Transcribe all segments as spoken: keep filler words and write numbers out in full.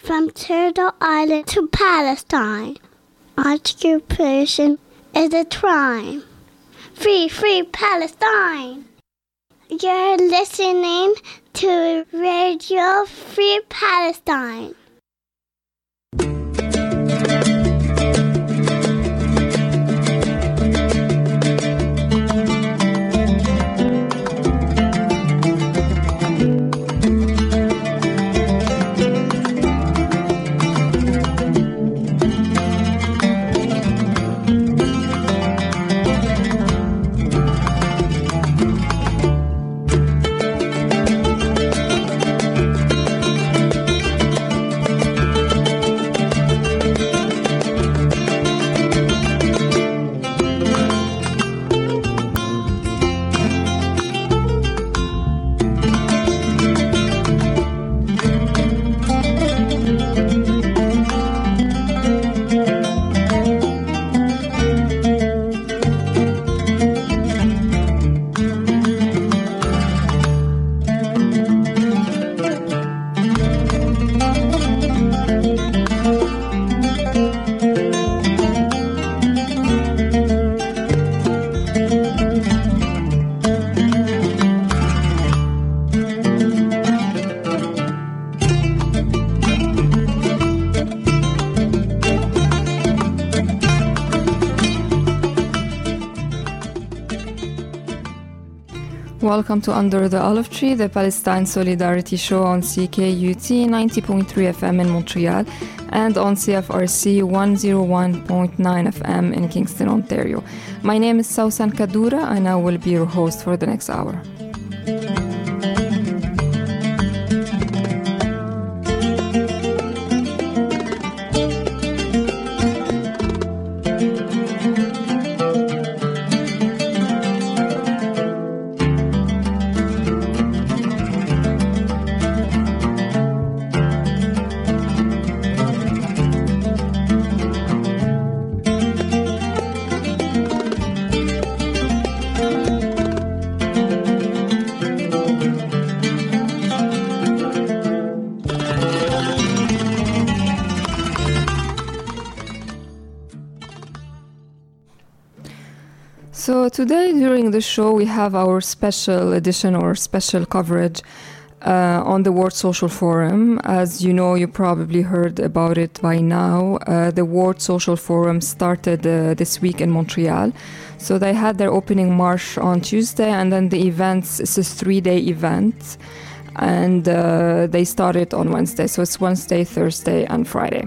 from Turtle Island to Palestine. Occupation is a crime. Free, free Palestine! You're listening to Radio Free Palestine. Welcome to Under the Olive Tree, the Palestine Solidarity Show on C K U T ninety point three F M in Montreal and on C F R C one oh one point nine F M in Kingston, Ontario. My name is Sausan Kadura and I will be your host for the next hour. So today during the show we have our special edition or special coverage uh, on the World Social Forum. As you know, you probably heard about it by now. Uh, the World Social Forum started uh, this week in Montreal. So they had their opening march on Tuesday, and then the events, it's a three-day event, and uh, they started on Wednesday. So it's Wednesday, Thursday, and Friday.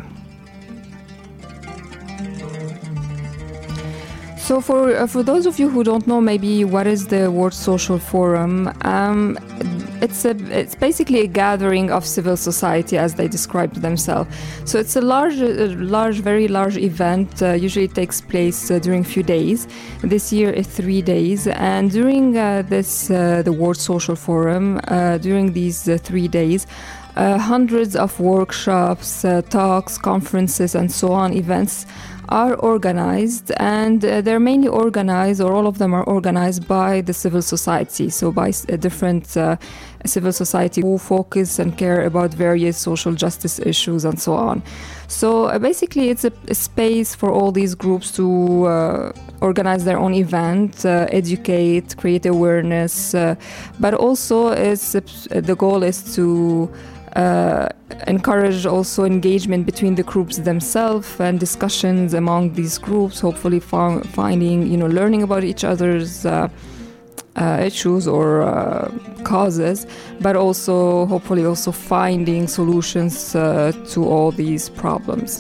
So for uh, for those of you who don't know maybe what is the World Social Forum, um, it's a it's basically a gathering of civil society as they describe themselves. So it's a large, a large, very large event. Uh, usually it takes place uh, during a few days. This year it's three days, and during uh, this uh, the World Social Forum, uh, during these uh, three days. Uh, hundreds of workshops, uh, talks, conferences, and so on events are organized, and uh, they're mainly organized, or all of them are organized by the civil society, so by uh, different uh, civil society who focus and care about various social justice issues and so on. So uh, basically it's a, a space for all these groups to uh, organize their own event, uh, educate, create awareness, uh, but also it's, uh, the goal is to Uh, encourage also engagement between the groups themselves and discussions among these groups, hopefully fa- finding, you know, learning about each other's uh, uh, issues or uh, causes, but also hopefully also finding solutions uh, to all these problems.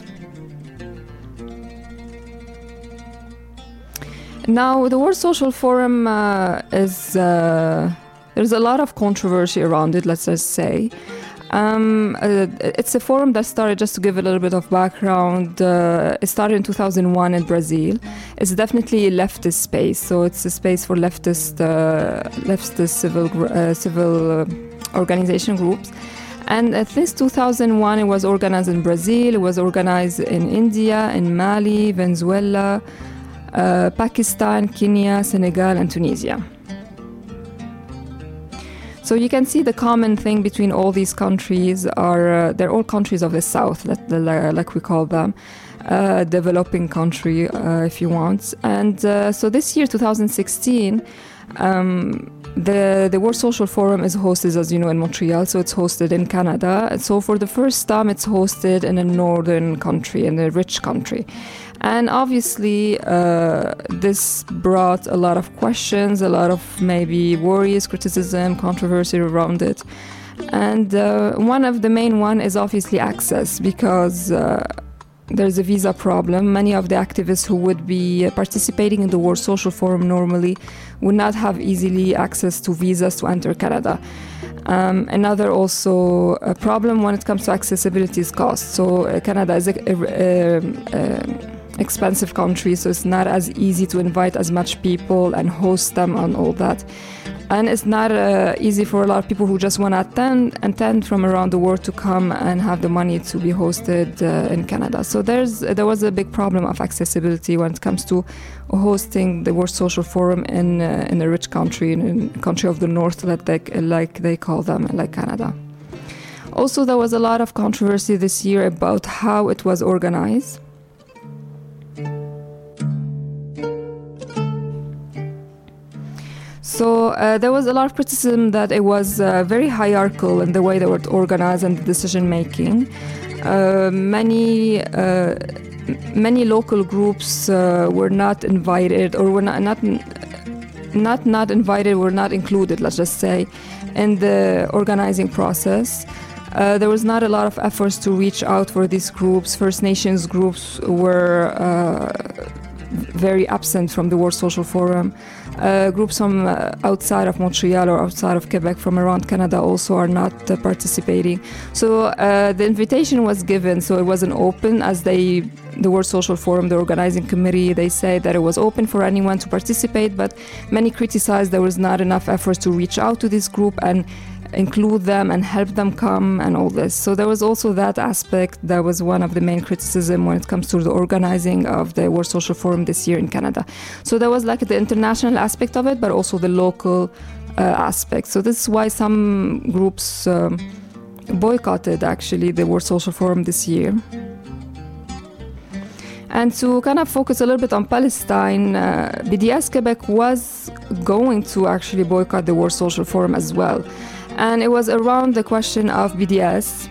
Now, the World Social Forum uh, is, uh, there's a lot of controversy around it, let's just say. Um, uh, it's a forum that started, just to give a little bit of background, uh, it started in two thousand one in Brazil. It's definitely a leftist space, so it's a space for leftist, uh, leftist civil, uh, civil uh, organization groups. And at least two thousand one, it was organized in Brazil, it was organized in India, in Mali, Venezuela, uh, Pakistan, Kenya, Senegal, and Tunisia. So you can see the common thing between all these countries are, uh, they're all countries of the South, that, like we call them, uh, developing country, uh, if you want. And uh, so this year, two thousand sixteen, um, the, the World Social Forum is hosted, as you know, in Montreal, so it's hosted in Canada. And so for the first time, it's hosted in a northern country, in a rich country. And obviously, uh, this brought a lot of questions, a lot of maybe worries, criticism, controversy around it. And uh, one of the main one is obviously access, because uh, there's a visa problem. Many of the activists who would be participating in the World Social Forum normally would not have easily access to visas to enter Canada. Um, another also a problem when it comes to accessibility is cost. So uh, Canada is a, a, a, a expensive country, so it's not as easy to invite as much people and host them and all that. And it's not uh, easy for a lot of people who just want to attend, attend from around the world to come and have the money to be hosted uh, in Canada. So there's there was a big problem of accessibility when it comes to hosting the World Social Forum in uh, in a rich country, in a country of the North, that they, like they call them, like Canada. Also, there was a lot of controversy this year about how it was organized. So uh, there was a lot of criticism that it was uh, very hierarchical in the way they were organized and the decision making. Uh, many uh, many local groups uh, were not invited, or were not not not not invited, were not included, let's just say, in the organizing process. Uh, there was not a lot of efforts to reach out for these groups. First Nations groups were uh, very absent from the World Social Forum. Uh, groups from uh, outside of Montreal or outside of Quebec, from around Canada, also are not uh, participating. So uh, the invitation was given, so it wasn't open, as they, the World Social Forum, the organizing committee, they say that it was open for anyone to participate, but many criticized there was not enough efforts to reach out to this group and include them and help them come and all this. So there was also that aspect that was one of the main criticism when it comes to the organizing of the World Social Forum this year in Canada. So there was like the international aspect of it, but also the local uh, aspect. So this is why some groups um, boycotted actually the World Social Forum this year. And to kind of focus a little bit on Palestine, uh, B D S Quebec was going to actually boycott the World Social Forum as well. And it was around the question of B D S.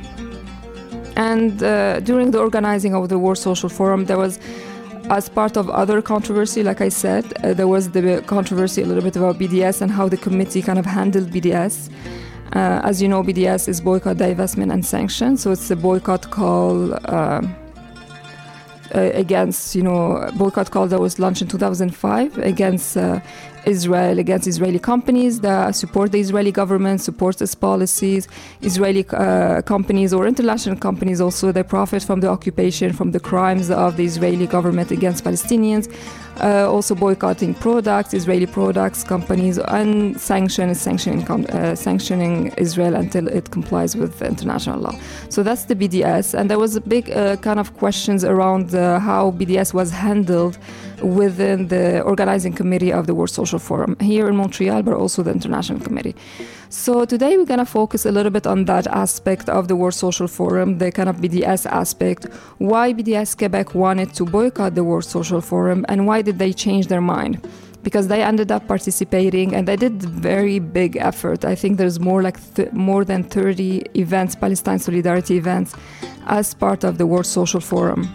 And uh, during the organizing of the World Social Forum, there was, as part of other controversy, like I said, uh, there was the controversy a little bit about B D S and how the committee kind of handled B D S. Uh, as you know, B D S is boycott, divestment, and sanction. So it's a boycott call uh, against, you know, boycott call that was launched in two thousand five against uh, Israel, against Israeli companies that support the Israeli government, support its policies. Israeli uh, companies or international companies also, they profit from the occupation, from the crimes of the Israeli government against Palestinians. Uh, also boycotting products, Israeli products, companies, and sanction, sanctioning, uh, sanctioning Israel until it complies with international law. So that's the B D S. And there was a big uh, kind of questions around uh, how B D S was handled within the organizing committee of the World Social Forum here in Montreal, but also the international committee. So today we're going to focus a little bit on that aspect of the World Social Forum, the kind of B D S aspect, why B D S Quebec wanted to boycott the World Social Forum, and why did they change their mind? Because they ended up participating, and they did very big effort. I think there's more like th- more than thirty events, Palestine Solidarity events, as part of the World Social Forum.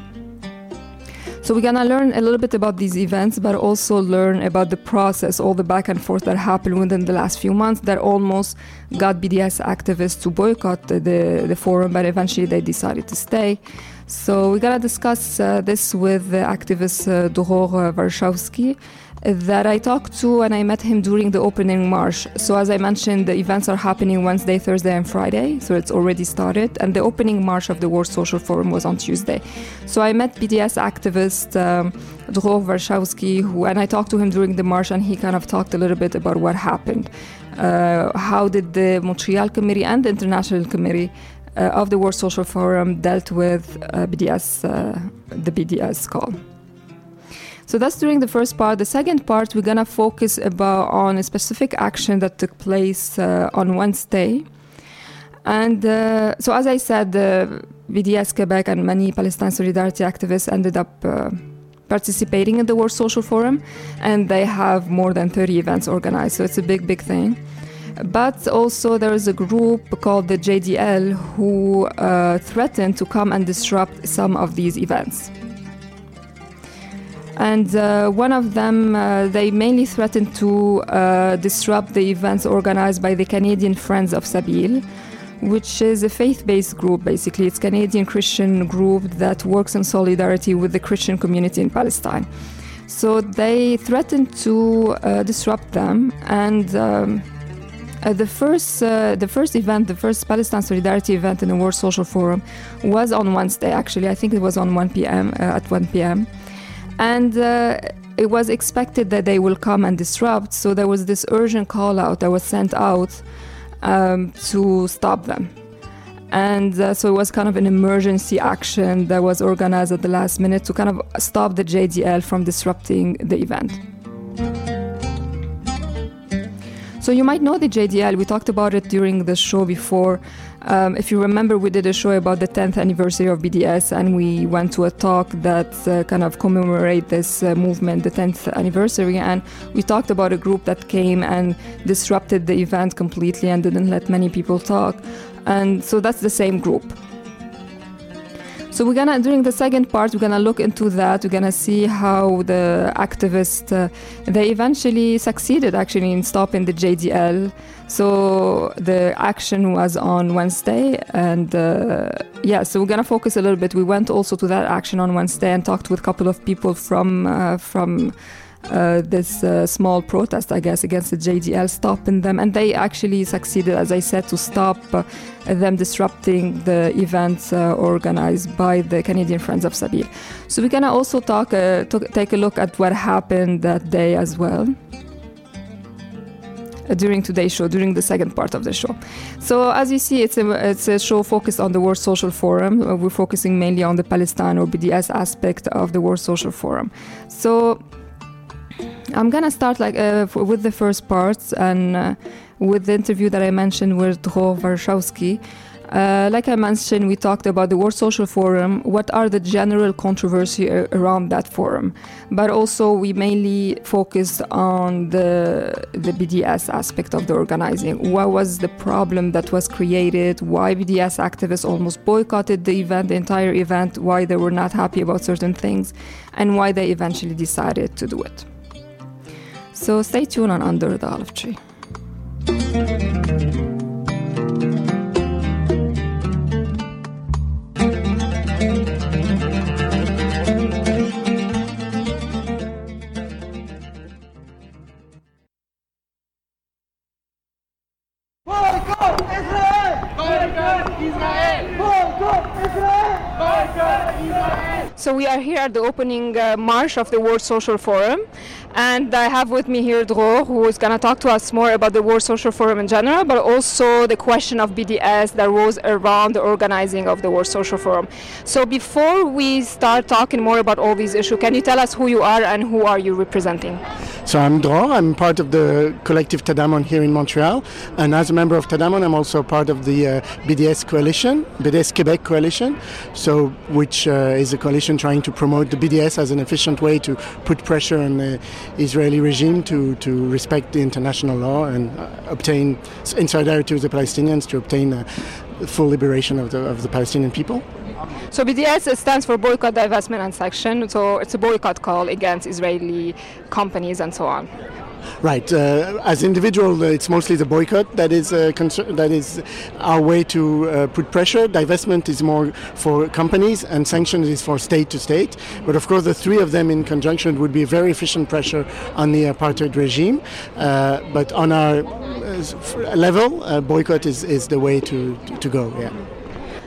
So we're gonna learn a little bit about these events, but also learn about the process, all the back and forth that happened within the last few months that almost got B D S activists to boycott the, the, the forum, but eventually they decided to stay. So we're gonna discuss uh, this with the activist uh, Dror Warshawski that I talked to, and I met him during the opening march. So as I mentioned, the events are happening Wednesday, Thursday, and Friday, so it's already started, and the opening march of the World Social Forum was on Tuesday. So I met B D S activist um, Dror Warshawski, who, and I talked to him during the march, and he kind of talked a little bit about what happened. Uh, how did the Montreal Committee and the International Committee uh, of the World Social Forum dealt with uh, B D S, uh, the B D S call. So that's during the first part. The second part, we're going to focus about on a specific action that took place uh, on Wednesday. And uh, so as I said, the B D S Quebec and many Palestine Solidarity activists ended up uh, participating in the World Social Forum, and they have more than thirty events organized, so it's a big, big thing. But also there is a group called the J D L who uh, threatened to come and disrupt some of these events. And uh, one of them, uh, they mainly threatened to uh, disrupt the events organized by the Canadian Friends of Sabeel, which is a faith-based group, basically. It's a Canadian Christian group that works in solidarity with the Christian community in Palestine. So they threatened to uh, disrupt them, and um, uh, the first uh, the first event, the first Palestine Solidarity event in the World Social Forum was on Wednesday, actually. I think it was on one p.m., uh, at one p.m. And uh, it was expected that they will come and disrupt, so there was this urgent call-out that was sent out Um, to stop them. And uh, so it was kind of an emergency action that was organized at the last minute to kind of stop the J D L from disrupting the event. So you might know the J D L. We talked about it during the show before. Um, if you remember, we did a show about the tenth anniversary of B D S, and we went to a talk that uh, kind of commemorate this uh, movement, the tenth anniversary, and we talked about a group that came and disrupted the event completely and didn't let many people talk. And so that's the same group. So we're gonna, during the second part, we're gonna look into that. We're gonna see how the activists, uh, they eventually succeeded actually in stopping the J D L. So the action was on Wednesday, and uh, yeah, so we're gonna focus a little bit. We went also to that action on Wednesday and talked with a couple of people from uh, from uh, this uh, small protest, I guess, against the J D L, stopping them, and they actually succeeded, as I said, to stop uh, them disrupting the events uh, organized by the Canadian Friends of Sabeel. So we're gonna also talk, uh, to take a look at what happened that day as well. During today's show, during the second part of the show. So as you see, it's a, it's a show focused on the World Social Forum. Uh, we're focusing mainly on the Palestine or B D S aspect of the World Social Forum. So I'm gonna start like uh, f- with the first parts, and uh, with the interview that I mentioned with Dror Warshawski. Uh, like I mentioned, we talked about the World Social Forum, what are the general controversy a- around that forum, but also we mainly focused on the, the B D S aspect of the organizing. What was the problem that was created, why B D S activists almost boycotted the event, the entire event, why they were not happy about certain things, and why they eventually decided to do it. So stay tuned on Under the Olive Tree. So we are here at the opening uh, march of the World Social Forum, and I have with me here Dror, who is going to talk to us more about the World Social Forum in general, but also the question of B D S that rose around the organizing of the World Social Forum. So before we start talking more about all these issues, can you tell us who you are and who are you representing? So I'm Dror, I'm part of the collective Tadamon here in Montreal, and as a member of Tadamon I'm also part of the uh, B D S coalition, B D S Quebec coalition, so which uh, is a coalition trying to promote the B D S as an efficient way to put pressure on the Israeli regime to, to respect the international law and uh, obtain, in solidarity with the Palestinians, to obtain uh, full liberation of the, of the Palestinian people. So B D S stands for Boycott, Divestment and Sanction, so it's a boycott call against Israeli companies and so on. Right. Uh, as individual, uh, it's mostly the boycott that is uh, concern- that is our way to uh, put pressure. Divestment is more for companies, and sanctions is for state to state. But of course, the three of them in conjunction would be very efficient pressure on the apartheid regime. Uh, but on our uh, level, uh, boycott is, is the way to, to, to go. Yeah.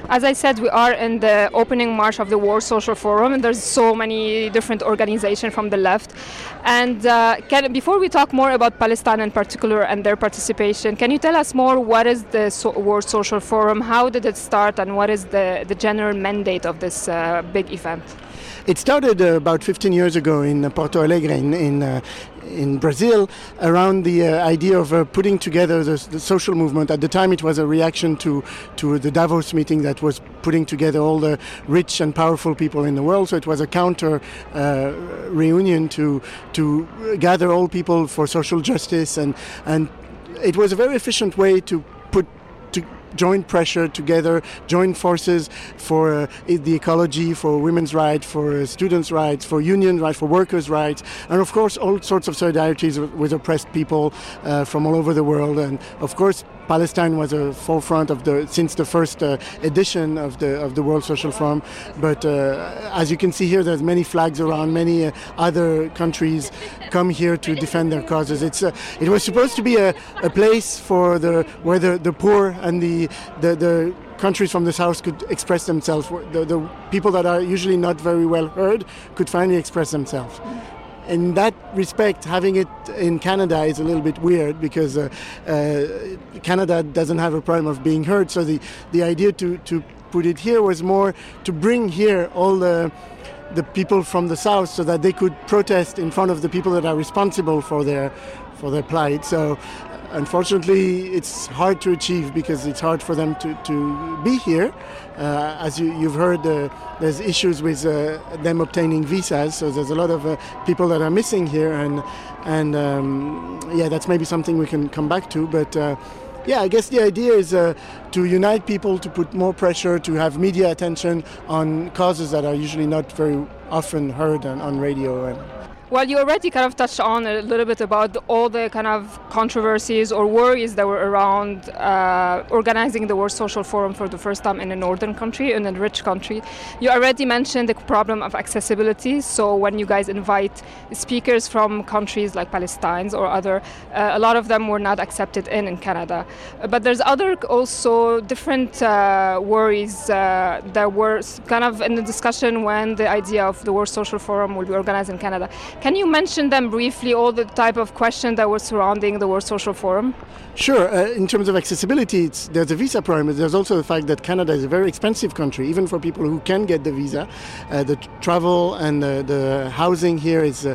As I said, we are in the opening march of the World Social Forum, and there's so many different organizations from the left. And uh, can, before we talk more about Palestine in particular and their participation, can you tell us more what is the so- World Social Forum, how did it start, and what is the, the general mandate of this uh, big event? It started uh, about fifteen years ago in uh, Porto Alegre in in, uh, in Brazil, around the uh, idea of uh, putting together the, the social movement. At the time, it was a reaction to to the Davos meeting that was putting together all the rich and powerful people in the world. So it was a counter uh, reunion to to gather all people for social justice, and and it was a very efficient way to put to joint pressure together, joint forces for uh, the ecology, for women's rights, for uh, students' rights, for union rights, for workers' rights, and of course all sorts of solidarities with oppressed people uh, from all over the world. And of course Palestine was a forefront of the since the first uh, edition of the of the World Social Forum. But uh, as you can see here, there's many flags around. Many uh, other countries come here to defend their causes. It's uh, it was supposed to be a, a place for the where the, the poor and the the, the countries from the south could express themselves. The, the people that are usually not very well heard could finally express themselves. In that respect, having it in Canada is a little bit weird because uh, uh, Canada doesn't have a problem of being heard. So the, the idea to, to put it here was more to bring here all the the people from the south so that they could protest in front of the people that are responsible for their for their plight. So unfortunately, it's hard to achieve because it's hard for them to, to be here. Uh, as you, you've heard, uh, there's issues with uh, them obtaining visas, so there's a lot of uh, people that are missing here, and and um, yeah, that's maybe something we can come back to. But uh, yeah, I guess the idea is uh, to unite people, to put more pressure, to have media attention on causes that are usually not very often heard on, on radio. And, Well, you already kind of touched on a little bit about all the kind of controversies or worries that were around uh, organizing the World Social Forum for the first time in a northern country, in a rich country. You already mentioned the problem of accessibility. So when you guys invite speakers from countries like Palestine or other, uh, a lot of them were not accepted in in Canada. Uh, but there's other also different uh, worries uh, that were kind of in the discussion when the idea of the World Social Forum will be organized in Canada. Can you mention them briefly, all the type of questions that were surrounding the World Social Forum? Sure. Uh, in terms of accessibility, it's, there's a visa problem, but there's also the fact that Canada is a very expensive country, even for people who can get the visa. Uh, the t- travel and uh, the housing here is uh,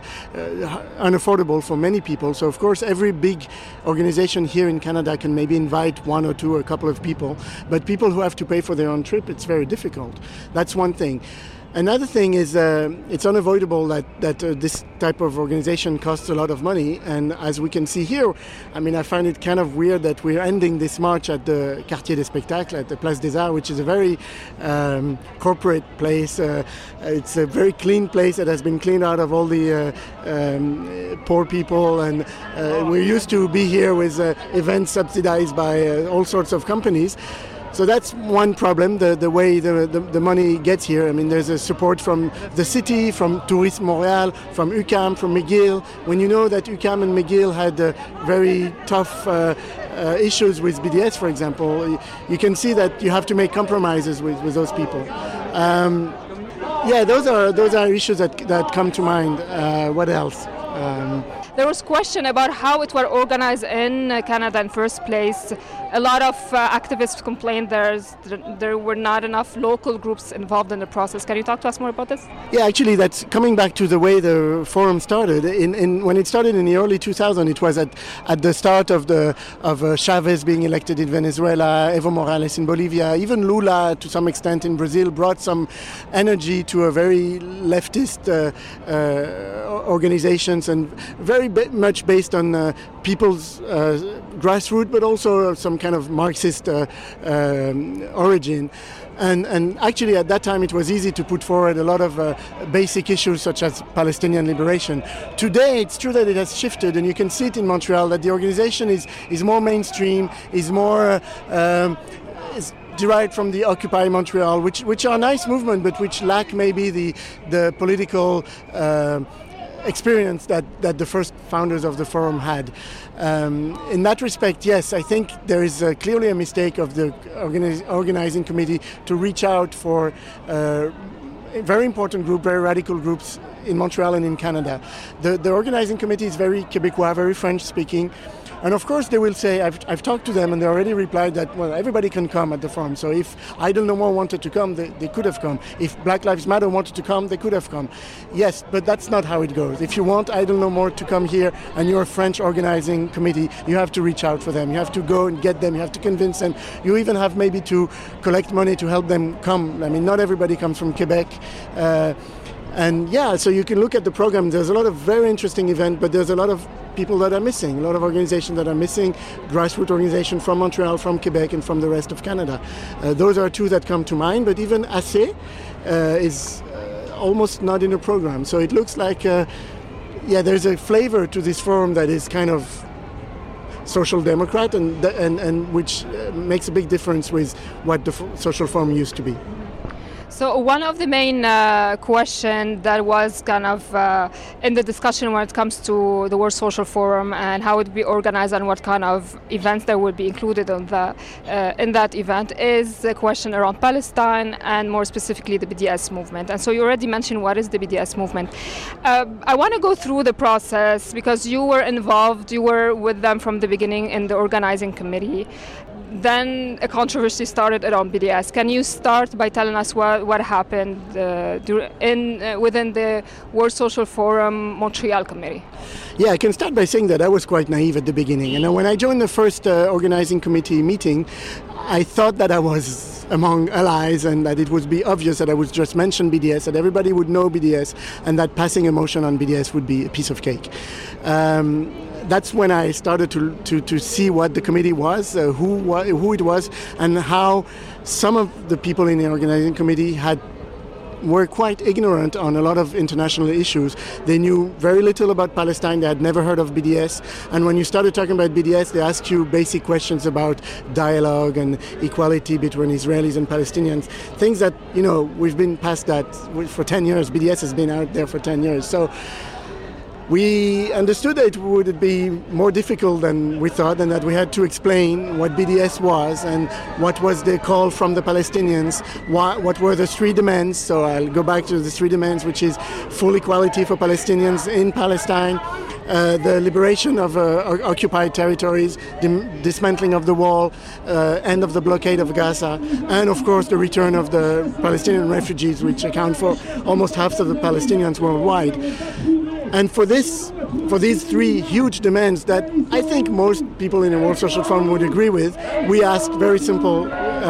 uh, unaffordable for many people. So, of course, every big organization here in Canada can maybe invite one or two or a couple of people, but people who have to pay for their own trip, it's very difficult. That's one thing. Another thing is uh, it's unavoidable that, that uh, this type of organization costs a lot of money. And as we can see here, I mean, I find it kind of weird that we're ending this march at the Quartier des Spectacles, at the Place des Arts, which is a very um, corporate place. Uh, it's a very clean place that has been cleaned out of all the uh, um, poor people. And uh, we're used to be here with uh, events subsidized by uh, all sorts of companies. So that's one problem, the, the way the, the, the money gets here. I mean, there's a support from the city, from Tourisme Montréal, from U Q A M, from McGill. When you know that U Q A M and McGill had uh, very tough uh, uh, issues with B D S, for example, you can see that you have to make compromises with, with those people. Um, yeah, those are those are issues that, that come to mind. Uh, what else? Um, There was question about how it was organized in uh, Canada in first place. A lot of uh, activists complained there's, there were not enough local groups involved in the process. Can you talk to us more about this? Yeah, actually, that's coming back to the way the forum started. In, in when it started in the early two thousands, it was at, at the start of the of uh, Chavez being elected in Venezuela, Evo Morales in Bolivia, even Lula to some extent in Brazil brought some energy to a very leftist uh, uh, organizations and very b- much based on uh, people's uh, grassroots, but also some kind of Marxist uh, um, origin. And, and actually at that time it was easy to put forward a lot of uh, basic issues such as Palestinian liberation. Today it's true that it has shifted, and you can see it in Montreal that the organization is, is more mainstream, is more uh, um, is derived from the Occupy Montreal, which which are nice movement, but which lack maybe the the political uh, experience that, that the first founders of the forum had. Um, in that respect, yes, I think there is uh, clearly a mistake of the organiz- organizing committee to reach out for uh, a very important group, very radical groups in Montreal and in Canada. The, the organizing committee is very Quebecois, very French-speaking. And of course they will say, I've, I've talked to them and they already replied that, well, everybody can come at the forum. So if Idle No More wanted to come, they, they could have come. If Black Lives Matter wanted to come, they could have come. Yes, but that's not how it goes. If you want Idle No More to come here and you're a French organizing committee, you have to reach out for them. You have to go and get them. You have to convince them. You even have maybe to collect money to help them come. I mean, not everybody comes from Quebec. Uh, And yeah, so you can look at the program. There's a lot of very interesting events, but there's a lot of people that are missing, a lot of organizations that are missing, grassroots organizations from Montreal, from Quebec, and from the rest of Canada. Uh, those are two that come to mind, but even A C E uh, is uh, almost not in the program. So it looks like, uh, yeah, there's a flavor to this forum that is kind of social democrat, and, and, and which uh, makes a big difference with what the f- social forum used to be. So one of the main uh, questions that was kind of uh, in the discussion when it comes to the World Social Forum and how it would be organized and what kind of events there would be included on the, uh, in that event is the question around Palestine and more specifically the B D S movement. And so you already mentioned what is the B D S movement. Uh, I want to go through the process because you were involved, you were with them from the beginning in the organizing committee. Then a controversy started around B D S. Can you start by telling us what, what happened uh, in uh, within the World Social Forum Montreal Committee? Yeah, I can start by saying that I was quite naive at the beginning. And when I joined the first uh, organizing committee meeting, I thought that I was among allies and that it would be obvious that I would just mention B D S, that everybody would know B D S, and that passing a motion on B D S would be a piece of cake. Um, That's when I started to to, to see what the committee was, uh, who who it was, and how some of the people in the organizing committee had were quite ignorant on a lot of international issues. They knew very little about Palestine. They had never heard of B D S. And when you started talking about B D S, they asked you basic questions about dialogue and equality between Israelis and Palestinians. Things that, you know, we've been past that for ten years. B D S has been out there for ten years. So we understood that it would be more difficult than we thought, and that we had to explain what B D S was and what was the call from the Palestinians, what, what were the three demands. So I'll go back to the three demands, which is full equality for Palestinians in Palestine, uh, the liberation of uh, occupied territories, the dismantling of the wall, uh, end of the blockade of Gaza, and of course the return of the Palestinian refugees, which account for almost half of the Palestinians worldwide. And for this, for these three huge demands that I think most people in the World Social Forum would agree with, we asked very simple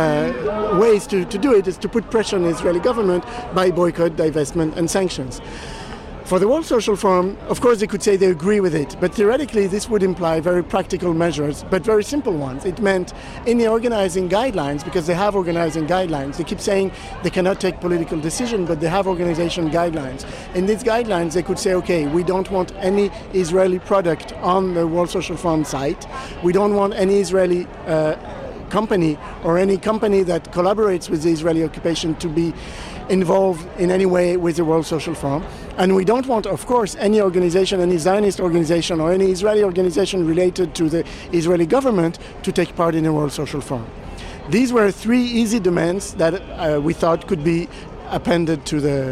uh, ways to, to do it, is to put pressure on the Israeli government by boycott, divestment, and sanctions. For the World Social Forum, of course, they could say they agree with it, but theoretically this would imply very practical measures, but very simple ones. It meant in the organizing guidelines, because they have organizing guidelines, they keep saying they cannot take political decision, but they have organization guidelines. In these guidelines, they could say, okay, we don't want any Israeli product on the World Social Forum site. We don't want any Israeli uh, company or any company that collaborates with the Israeli occupation to be involved in any way with the World Social Forum. And we don't want, of course, any organization, any Zionist organization or any Israeli organization related to the Israeli government to take part in the World Social Forum. These were three easy demands that uh, we thought could be appended to the,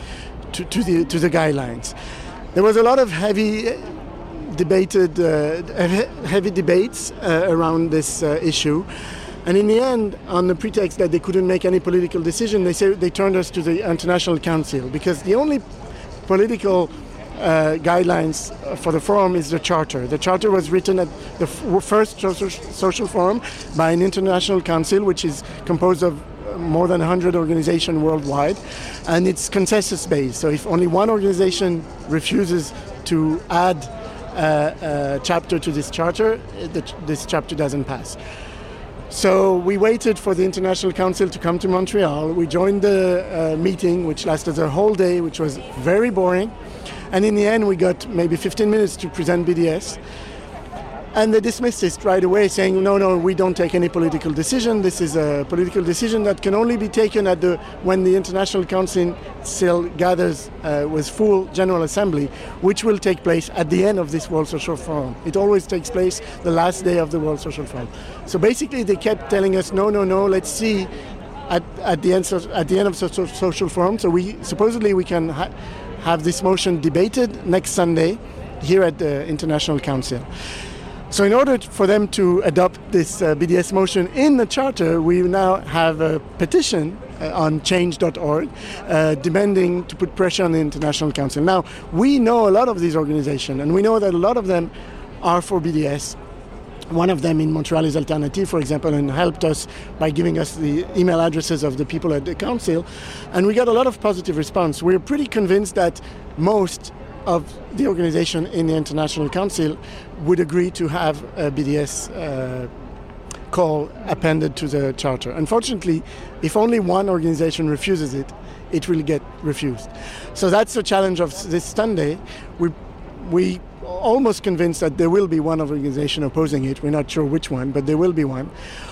to, to, the, to the guidelines. There was a lot of heavy debated, uh, heavy debates uh, around this uh, issue. And in the end, on the pretext that they couldn't make any political decision, they say they turned us to the International Council, because the only political uh, guidelines for the forum is the charter. The charter was written at the f- first social, social forum by an international council, which is composed of more than one hundred organizations worldwide, and it's consensus-based. So if only one organization refuses to add uh, a chapter to this charter, the, this chapter doesn't pass. So we waited for the International Council to come to Montreal. We joined the uh, meeting, which lasted a whole day, which was very boring. And in the end, we got maybe fifteen minutes to present B D S. And they dismissed it right away, saying, no, no, we don't take any political decision. This is a political decision that can only be taken at the when the International Council gathers uh, with full General Assembly, which will take place at the end of this World Social Forum. It always takes place the last day of the World Social Forum. So basically they kept telling us, no, no, no, let's see at, at, the, end, at the end of the Social Forum. So we supposedly we can ha- have this motion debated next Sunday here at the International Council. So in order for them to adopt this uh, B D S motion in the Charter, we now have a petition uh, on change dot org uh, demanding to put pressure on the International Council. Now, we know a lot of these organizations, and we know that a lot of them are for B D S. One of them in Montreal is Alternative, for example, and helped us by giving us the email addresses of the people at the council. And we got a lot of positive response. We're pretty convinced that most of the organization in the International Council would agree to have a B D S uh, call appended to the Charter. Unfortunately, if only one organization refuses it, it will get refused. So that's the challenge of this Sunday. We we almost convinced that there will be one organization opposing it. We're not sure which one, but there will be one.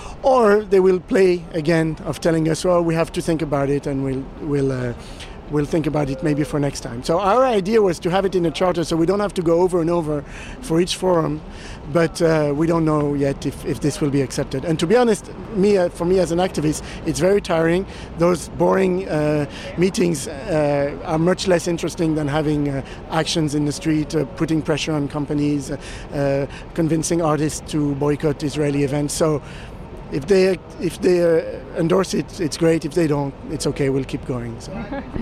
Or they will play again of telling us, well, we have to think about it, and we'll we'll uh, we'll think about it maybe for next time. So our idea was to have it in a charter so we don't have to go over and over for each forum, but uh, we don't know yet if, if this will be accepted. And to be honest, me uh, for me as an activist, it's very tiring. Those boring uh, meetings uh, are much less interesting than having uh, actions in the street, uh, putting pressure on companies, uh, uh, convincing artists to boycott Israeli events. So if they if they uh, endorse it, it's great. If they don't, it's okay. We'll keep going. So.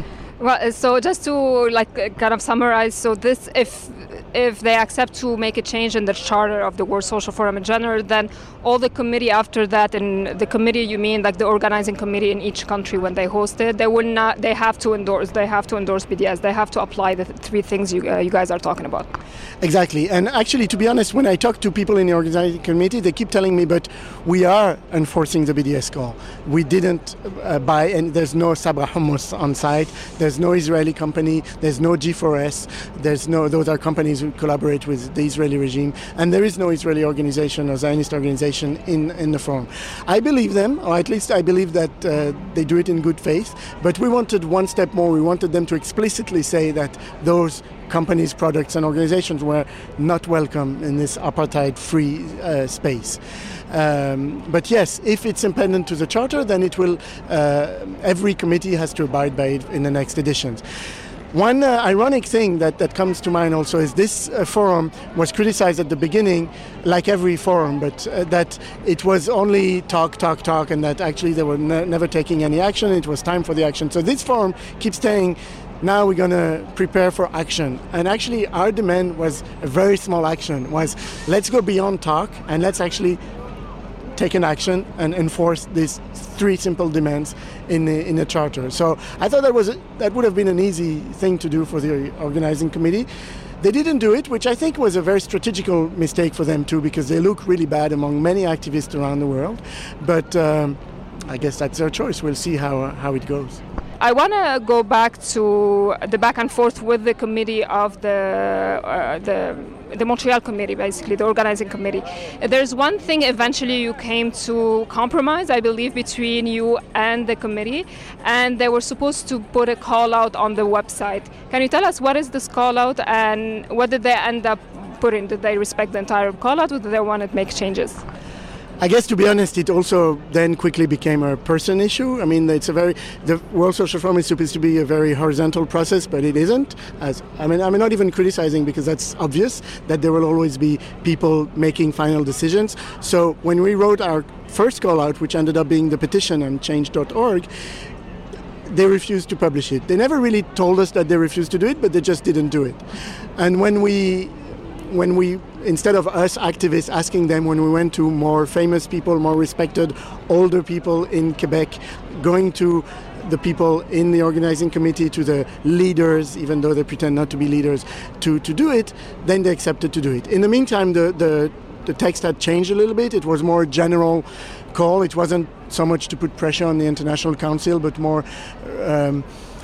Well, so just to like kind of summarize, so this if if they accept to make a change in the charter of the World Social Forum in general, then all the committee after that, and the committee you mean like the organizing committee in each country when they host it, they will not. They have to endorse. They have to endorse B D S. They have to apply the th- three things you uh, you guys are talking about. Exactly. And actually, to be honest, when I talk to people in the organizing committee, they keep telling me, but we are enforcing the B D S call. We didn't uh, buy, and there's no Sabra Hummus on site. There's no Israeli company. There's no G four S. There's no. Those are companies who collaborate with the Israeli regime, and there is no Israeli organization or Zionist organization in, in the forum. I believe them, or at least I believe that uh, they do it in good faith. But we wanted one step more. We wanted them to explicitly say that those companies, products, and organizations were not welcome in this apartheid-free uh, space. Um, but yes, if it's appended to the charter, then it will. Uh, every committee has to abide by it in the next editions. One uh, ironic thing that, that comes to mind also is this uh, forum was criticized at the beginning, like every forum, but uh, that it was only talk, talk, talk, and that actually they were ne- never taking any action. It was time for the action. So this forum keeps saying, now we're going to prepare for action. And actually our demand was a very small action, was let's go beyond talk and let's actually take an action and enforce these three simple demands in the, in the charter. So I thought that was a, that would have been an easy thing to do for the organizing committee. They didn't do it, which I think was a very strategical mistake for them too, because they look really bad among many activists around the world. But um, I guess that's their choice. We'll see how uh, how it goes. I want to go back to the back and forth with the committee of the uh, the the Montreal committee, basically the organizing committee. There's one thing eventually you came to compromise, I believe, between you and the committee, and they were supposed to put a call out on the website. Can you tell us what is this call out and what did they end up putting? Did they respect the entire call out, or did they want to make changes? I guess, to be honest, it also then quickly became a person issue. I mean, it's a very the World Social Forum is supposed to be a very horizontal process, but it isn't. As I mean, I'm not even criticizing, because that's obvious that there will always be people making final decisions. So when we wrote our first call out, which ended up being the petition on change dot org, they refused to publish it. They never really told us that they refused to do it, but they just didn't do it. And when we when we, instead of us activists asking them, when we went to more famous people, more respected, older people in Quebec, going to the people in the organizing committee, to the leaders, even though they pretend not to be leaders, to, to do it, then they accepted to do it. In the meantime, the, the, the text had changed a little bit. It was more general call. It wasn't so much to put pressure on the International Council, but more um,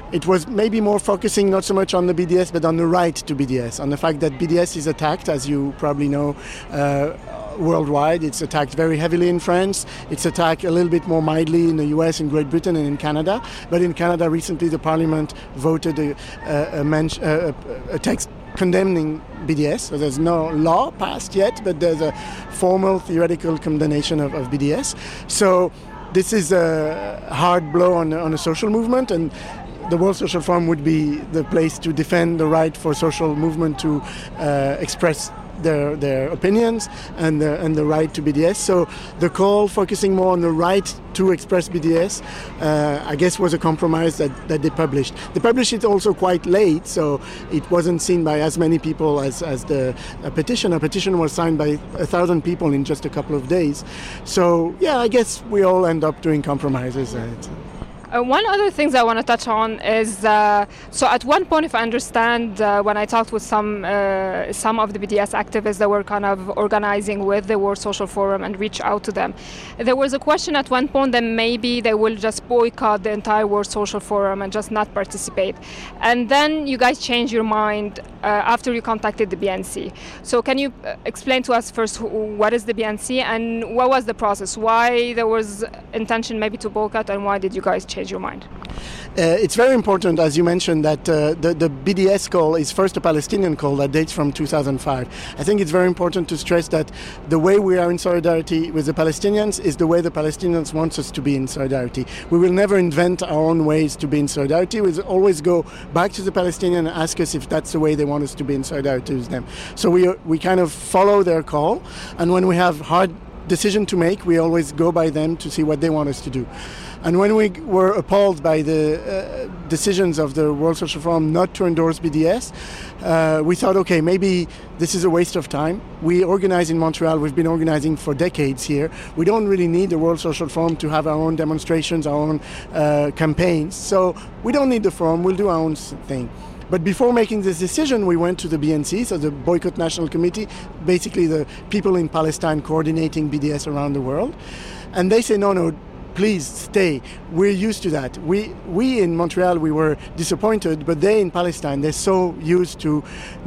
it was maybe more focusing not so much on the B D S, but on the right to B D S, on the fact that B D S is attacked, as you probably know, uh, worldwide. It's attacked very heavily in France. It's attacked a little bit more mildly in the U S, in Great Britain, and in Canada. But in Canada, recently, the Parliament voted a, a, a, men- a, a text condemning B D S. So there's no law passed yet, but there's a formal theoretical condemnation of, of B D S. So this is a hard blow on, on a social movement, and the World Social Forum would be the place to defend the right for social movement to uh, express their their opinions and the, and the right to B D S. So the call focusing more on the right to express B D S, uh, I guess, was a compromise that, that they published. They published it also quite late, so it wasn't seen by as many people as, as the a petition. A petition was signed by a thousand people in just a couple of days. So yeah, I guess we all end up doing compromises. Uh, Uh, one other thing I want to touch on is, uh, so at one point, if I understand, uh, when I talked with some uh, some of the B D S activists that were kind of organizing with the World Social Forum and reach out to them, there was a question at one point that maybe they will just boycott the entire World Social Forum and just not participate. And then you guys changed your mind uh, after you contacted the B N C. So can you uh, explain to us first who, what is the B N C and what was the process? Why there was intention maybe to boycott, and why did you guys change your mind? Uh, it's very important, as you mentioned, that uh, the, the B D S call is first a Palestinian call that dates from two thousand five. I think it's very important to stress that the way we are in solidarity with the Palestinians is the way the Palestinians want us to be in solidarity. We will never invent our own ways to be in solidarity. We will always go back to the Palestinians and ask us if that's the way they want us to be in solidarity with them. So we, we kind of follow their call, and when we have hard decision to make, we always go by them to see what they want us to do. And when we were appalled by the uh, decisions of the World Social Forum not to endorse B D S, uh, we thought, okay, maybe this is a waste of time. We organize in Montreal. We've been organizing for decades here. We don't really need the World Social Forum to have our own demonstrations, our own uh, campaigns. So we don't need the forum. We'll do our own thing. But before making this decision, we went to the B N C, so the Boycott National Committee, basically the people in Palestine coordinating B D S around the world. And they say, no, no, please stay. We're used to that. We we in Montreal, we were disappointed, but they in Palestine, they're so used to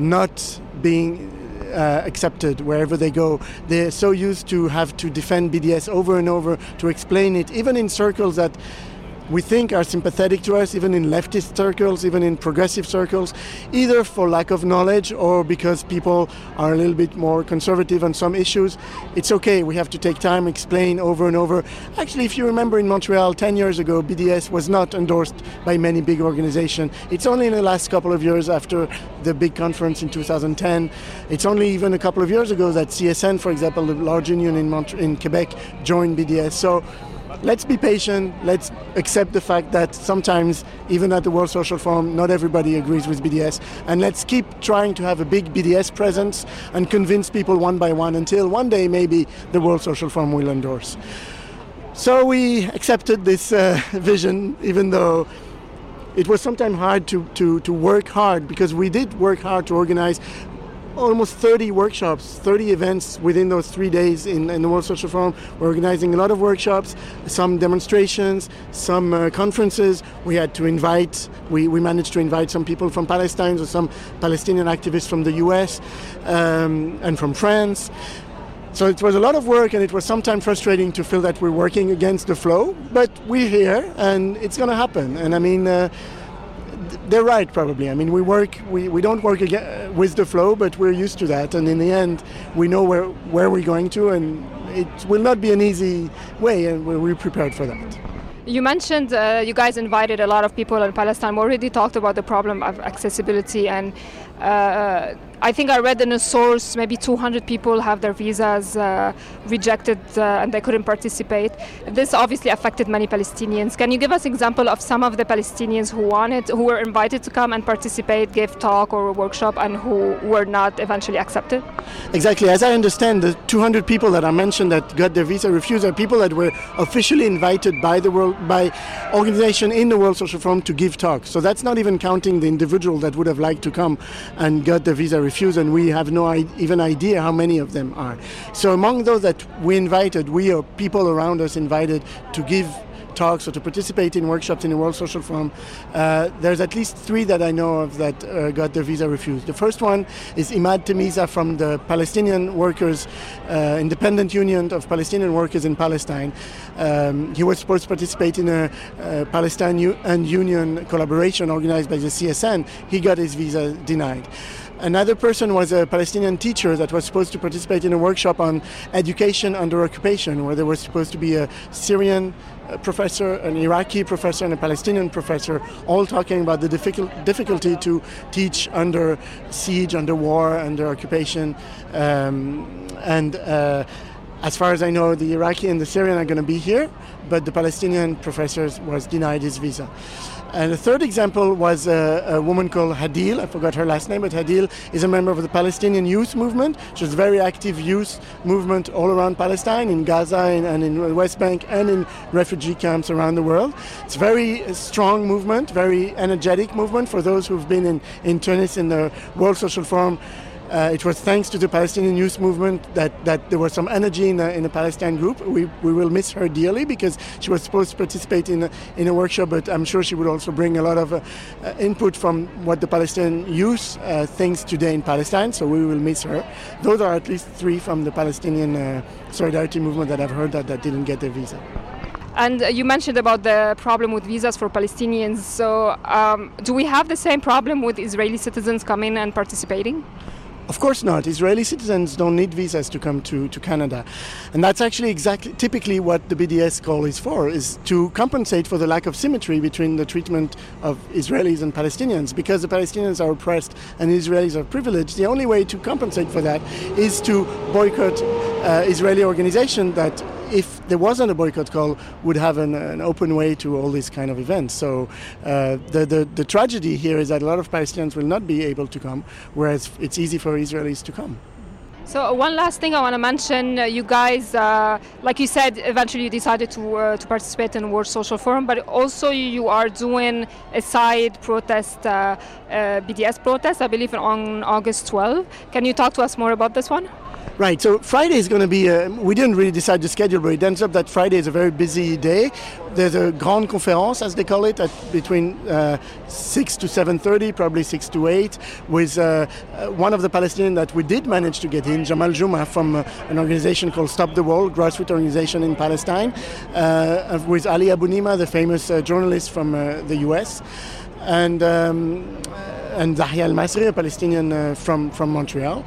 not being uh, accepted wherever they go. They're so used to have to defend B D S over and over, to explain it, even in circles that we think are sympathetic to us, even in leftist circles, even in progressive circles, either for lack of knowledge or because people are a little bit more conservative on some issues. It's okay, we have to take time, explain over and over. Actually, if you remember in Montreal ten years ago, B D S was not endorsed by many big organizations. It's only in the last couple of years after the big conference in two thousand ten, it's only even a couple of years ago that C S N, for example, the large union in, Mont- in Quebec, joined B D S. So let's be patient. Let's accept the fact that sometimes, even at the World Social Forum, not everybody agrees with B D S. And let's keep trying to have a big B D S presence and convince people one by one until one day maybe the World Social Forum will endorse. So we accepted this uh, vision, even though it was sometimes hard to, to, to work hard, because we did work hard to organize almost thirty workshops, thirty events within those three days in, in the World Social Forum. We're organizing a lot of workshops, some demonstrations, some uh, conferences. We had to invite, we, we managed to invite some people from Palestine, or some Palestinian activists from the U S um, and from France. So it was a lot of work, and it was sometimes frustrating to feel that we're working against the flow, but we're here and it's going to happen. And I mean, uh, they're right, probably. I mean, we work, we, we don't work again with the flow, but we're used to that. And in the end, we know where, where we're going to, and it will not be an easy way, and we're, we're prepared for that. You mentioned uh, you guys invited a lot of people in Palestine. We already talked about the problem of accessibility, and uh, I think I read in a source maybe two hundred people have their visas uh, rejected uh, and they couldn't participate. This obviously affected many Palestinians. Can you give us an example of some of the Palestinians who wanted, who were invited to come and participate, give talk or a workshop, and who were not eventually accepted? Exactly. As I understand, the two hundred people that I mentioned that got their visa refused are people that were officially invited by the world, by organization in the World Social Forum to give talks. So that's not even counting the individual that would have liked to come and got the visa refused, and we have no I- even idea how many of them are. So among those that we invited, we or people around us invited to give talks or to participate in workshops in the World Social Forum, uh, there's at least three that I know of that uh, got their visa refused. The first one is Imad Temiza from the Palestinian Workers, uh, Independent Union of Palestinian Workers in Palestine. Um, he was supposed to participate in a, a Palestine U- and Union collaboration organized by the C S N. He got his visa denied. Another person was a Palestinian teacher that was supposed to participate in a workshop on education under occupation, where there was supposed to be a Syrian professor, an Iraqi professor, and a Palestinian professor, all talking about the difficult, difficulty to teach under siege, under war, under occupation. Um, and uh, as far as I know, the Iraqi and the Syrian are going to be here, but the Palestinian professor was denied his visa. And the third example was a, a woman called Hadil. I forgot her last name, but Hadil is a member of the Palestinian Youth Movement, which is a very active youth movement all around Palestine, in Gaza and, and in the West Bank and in refugee camps around the world. It's a very strong movement, very energetic movement. For those who've been in, in Tunis in the World Social Forum, Uh, it was thanks to the Palestinian youth movement that, that there was some energy in the, in the Palestine group. We we will miss her dearly because she was supposed to participate in a, in a workshop, but I'm sure she would also bring a lot of uh, uh, input from what the Palestinian youth uh, thinks today in Palestine, so we will miss her. Those are at least three from the Palestinian uh, solidarity movement that I've heard that, that didn't get their visa. And uh, you mentioned about the problem with visas for Palestinians. So um, do we have the same problem with Israeli citizens coming and participating? Of course not. Israeli citizens don't need visas to come to, to Canada. And that's actually exactly typically what the B D S call is for, is to compensate for the lack of symmetry between the treatment of Israelis and Palestinians. Because the Palestinians are oppressed and the Israelis are privileged, the only way to compensate for that is to boycott uh, Israeli organization that, if there wasn't a boycott call, would have an, an open way to all these kind of events. So uh, the, the the tragedy here is that a lot of Palestinians will not be able to come, whereas it's easy for Israelis to come. So uh, one last thing I want to mention, uh, you guys, uh, like you said, eventually you decided to uh, to participate in the World Social Forum, but also you are doing a side protest, uh, uh, B D S protest, I believe on August twelfth. Can you talk to us more about this one? Right, so Friday is going to be, a, we didn't really decide the schedule, but it ends up that Friday is a very busy day. There's a grande conférence, as they call it, at between uh, six to seven thirty, probably six to eight, with uh, uh, one of the Palestinians that we did manage to get in, Jamal Juma, from uh, an organization called Stop the Wall, grassroots organization in Palestine, uh, with Ali Abunimah, the famous uh, journalist from uh, the U S, and, um, and Zahia Al-Masri, a Palestinian uh, from, from Montreal.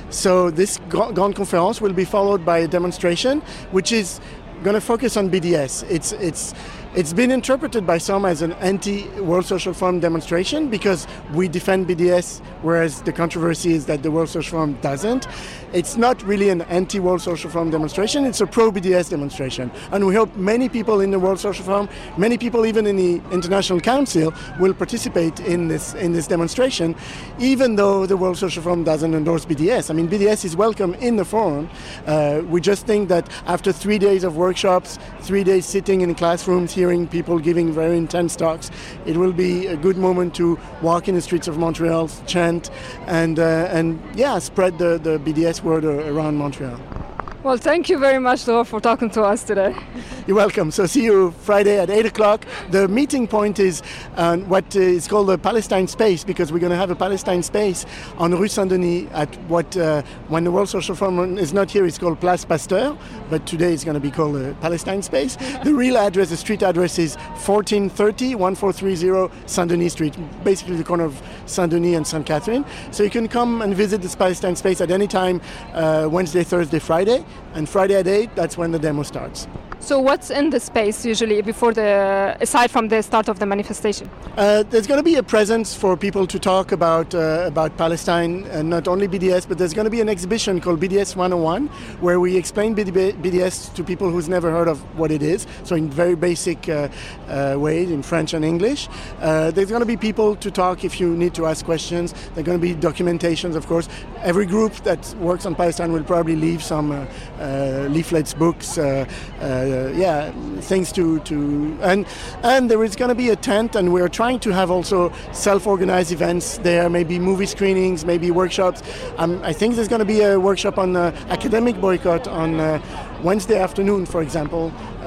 So this Grande Conférence will be followed by a demonstration, which is going to focus on B D S. It's it's it's been interpreted by some as an anti-World Social Forum demonstration because we defend B D S, whereas the controversy is that the World Social Forum doesn't. It's not really an anti-World Social Forum demonstration, it's a pro-B D S demonstration. And we hope many people in the World Social Forum, many people even in the International Council, will participate in this in this demonstration, even though the World Social Forum doesn't endorse B D S. I mean, B D S is welcome in the forum. Uh, we just think that after three days of workshops, three days sitting in classrooms, hearing people giving very intense talks, it will be a good moment to walk in the streets of Montreal, chant, and uh, and yeah, spread the, the B D S word around Montreal. Well, thank you very much, Laure, for talking to us today. You're welcome. So see you Friday at eight o'clock. The meeting point is uh, what is called the Palestine Space, because we're going to have a Palestine Space on Rue Saint-Denis at what, uh, when the World Social Forum is not here, it's called Place Pasteur, but today it's going to be called the Palestine Space. The real address, the street address is fourteen thirty, fourteen thirty Saint-Denis Street, basically the corner of Saint-Denis and Sainte Catherine. So you can come and visit this Palestine Space at any time, uh, Wednesday, Thursday, Friday. And Friday at eight, that's when the demo starts. So what's in the space usually before the, aside from the start of the manifestation? Uh, there's going to be a presence for people to talk about uh, about Palestine, and not only B D S, but there's going to be an exhibition called B D S one oh one, where we explain B D S to people who's never heard of what it is, so in very basic uh, uh, ways, in French and English. Uh, there's going to be people to talk if you need to ask questions. There's going to be documentations, of course. Every group that works on Palestine will probably leave some uh, uh, leaflets, books, uh, uh, Uh, yeah, things to, to and and there is going to be a tent, and we're trying to have also self-organized events there, maybe movie screenings, maybe workshops. Um, I think there's going to be a workshop on uh, academic boycott on uh, Wednesday afternoon, for example,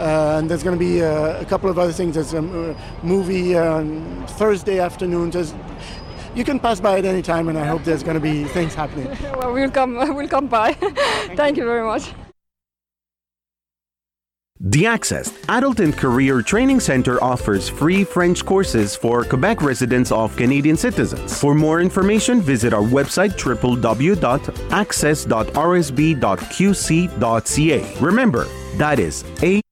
Uh, and there's going to be uh, a couple of other things. There's a uh, movie on Thursday afternoon. There's, you can pass by at any time, and I hope there's going to be things happening. Well, we'll come, we'll come by. Thank, Thank you. you very much. The Access Adult and Career Training Center offers free French courses for Quebec residents of Canadian citizens. For more information, visit our website w w w dot access dot r s b dot q c dot c a. Remember, that is A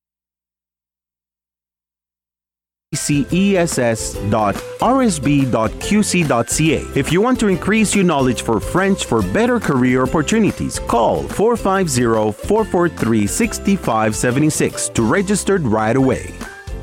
C E S S dot R S B dot Q C dot C A. If you want to increase your knowledge for French for better career opportunities, call four five zero, four four three, six five seven six to register right away.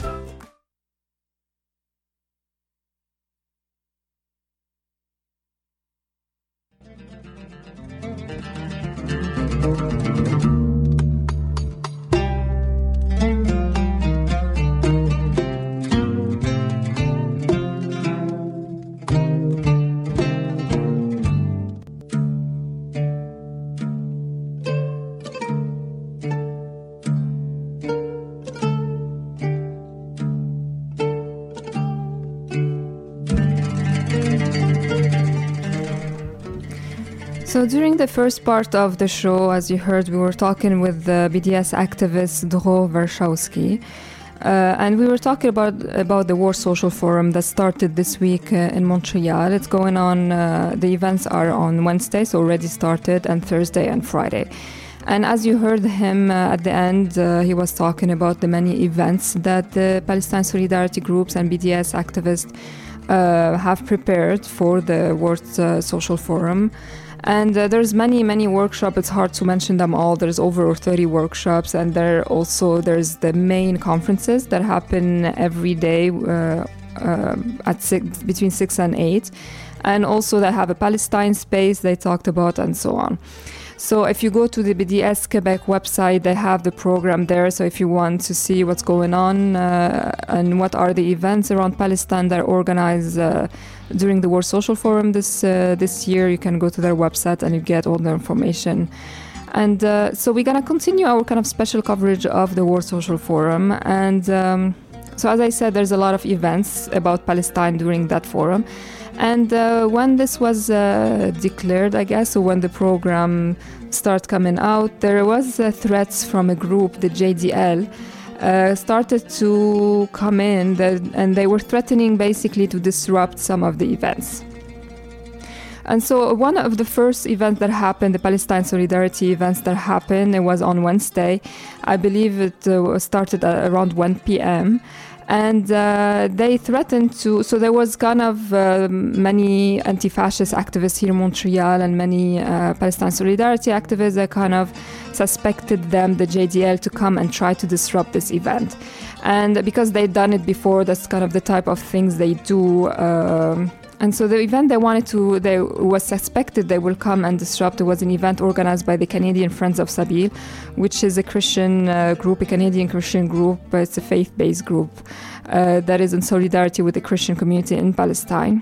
So during the first part of the show, as you heard, we were talking with the B D S activist Dro Warshawski, uh, and we were talking about about the War Social Forum that started this week uh, in Montreal. It's going on, uh, the events are on Wednesday, so already started, and Thursday and Friday. And as you heard him uh, at the end, uh, he was talking about the many events that the Palestine Solidarity groups and B D S activists uh, have prepared for the World uh, Social Forum. And uh, there's many, many workshops. It's hard to mention them all. There's over thirty workshops, and there also there's the main conferences that happen every day uh, uh, at six, between six and eight, and also they have a Palestine space they talked about, and so on. So if you go to the B D S Quebec website, they have the program there. So if you want to see what's going on uh, and what are the events around Palestine that are organized uh, during the World Social Forum this uh, this year, you can go to their website and you get all the information. And uh, so we're going to continue our kind of special coverage of the World Social Forum. And um, so as I said, there's a lot of events about Palestine during that forum. And uh, when this was uh, declared, I guess, so when the program started coming out, there was uh, threats from a group, the J D L, uh, started to come in, that, and they were threatening basically to disrupt some of the events. And so one of the first events that happened, the Palestine Solidarity events that happened, it was on Wednesday. I believe it uh, started at around one p.m., And uh, they threatened to, so there was kind of uh, many anti-fascist activists here in Montreal and many uh, Palestine Solidarity activists that kind of suspected them, the J D L, to come and try to disrupt this event. And because they'd done it before, that's kind of the type of things they do. Um, And so the event they wanted to, they was suspected they will come and disrupt. It was an event organized by the Canadian Friends of Sabeel, which is a Christian uh, group, a Canadian Christian group, but it's a faith-based group uh, that is in solidarity with the Christian community in Palestine.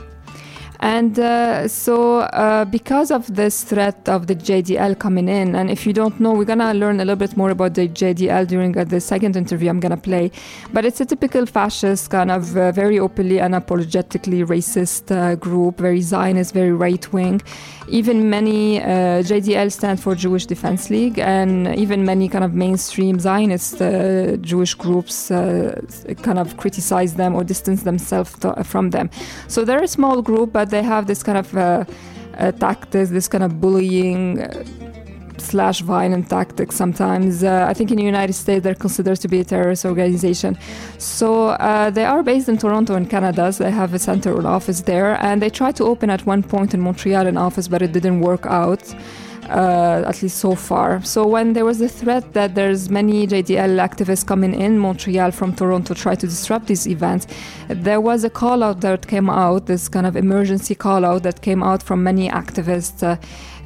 And uh, so uh, because of this threat of the J D L coming in, and if you don't know, we're going to learn a little bit more about the J D L during uh, the second interview I'm going to play. But it's a typical fascist, kind of uh, very openly and unapologetically racist uh, group, very Zionist, very right-wing. Even many, uh, J D L stand for Jewish Defense League, and even many kind of mainstream Zionist uh, Jewish groups uh, kind of criticize them or distance themselves to, from them. So they're a small group, but they have this kind of uh, uh, tactics, this kind of bullying uh, slash violent tactics sometimes. Uh, I think in the United States they're considered to be a terrorist organization. So uh, they are based in Toronto in Canada. So they have a central office there, and they tried to open at one point in Montreal an office, but it didn't work out. Uh, at least so far. So when there was a threat that there's many J D L activists coming in Montreal from Toronto to try to disrupt these events, there was a call out that came out, this kind of emergency call out that came out from many activists uh,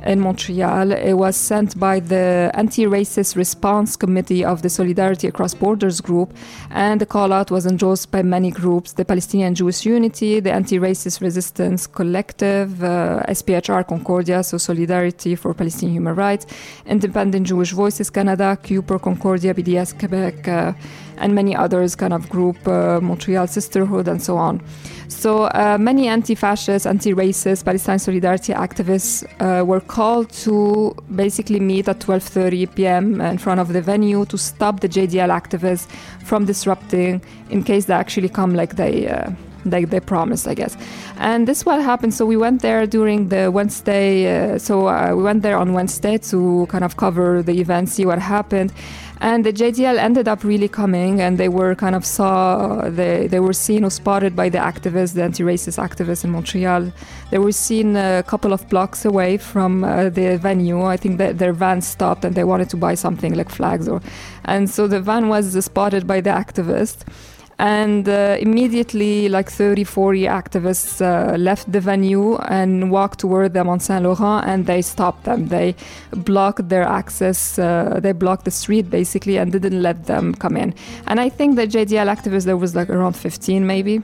in Montreal. It was sent by the Anti-Racist Response Committee of the Solidarity Across Borders group, and the call-out was endorsed by many groups: the Palestinian Jewish Unity, the Anti-Racist Resistance Collective, uh, S P H R Concordia, so Solidarity for Palestinian Human Rights, Independent Jewish Voices Canada, Q per Concordia, B D S Quebec, uh, and many others, kind of group, uh, Montreal Sisterhood, and so on. So uh, many anti-fascist, anti-racist Palestine Solidarity activists uh, were called to basically meet at twelve thirty p.m. in front of the venue to stop the J D L activists from disrupting, in case they actually come like they uh, like they promised, I guess. And this is what happened. So we went there during the Wednesday. Uh, so uh, we went there on Wednesday to kind of cover the event, see what happened. And the J D L ended up really coming, and they were kind of saw, they, they were seen or spotted by the activists, the anti-racist activists in Montreal. They were seen a couple of blocks away from uh, the venue. I think that their van stopped and they wanted to buy something like flags, or, and so the van was spotted by the activists. And uh, immediately, like thirty, forty activists uh, left the venue and walked toward them on Saint Laurent, and they stopped them. They blocked their access. Uh, they blocked the street, basically, and didn't let them come in. And I think the J D L activists, there was like around fifteen, maybe.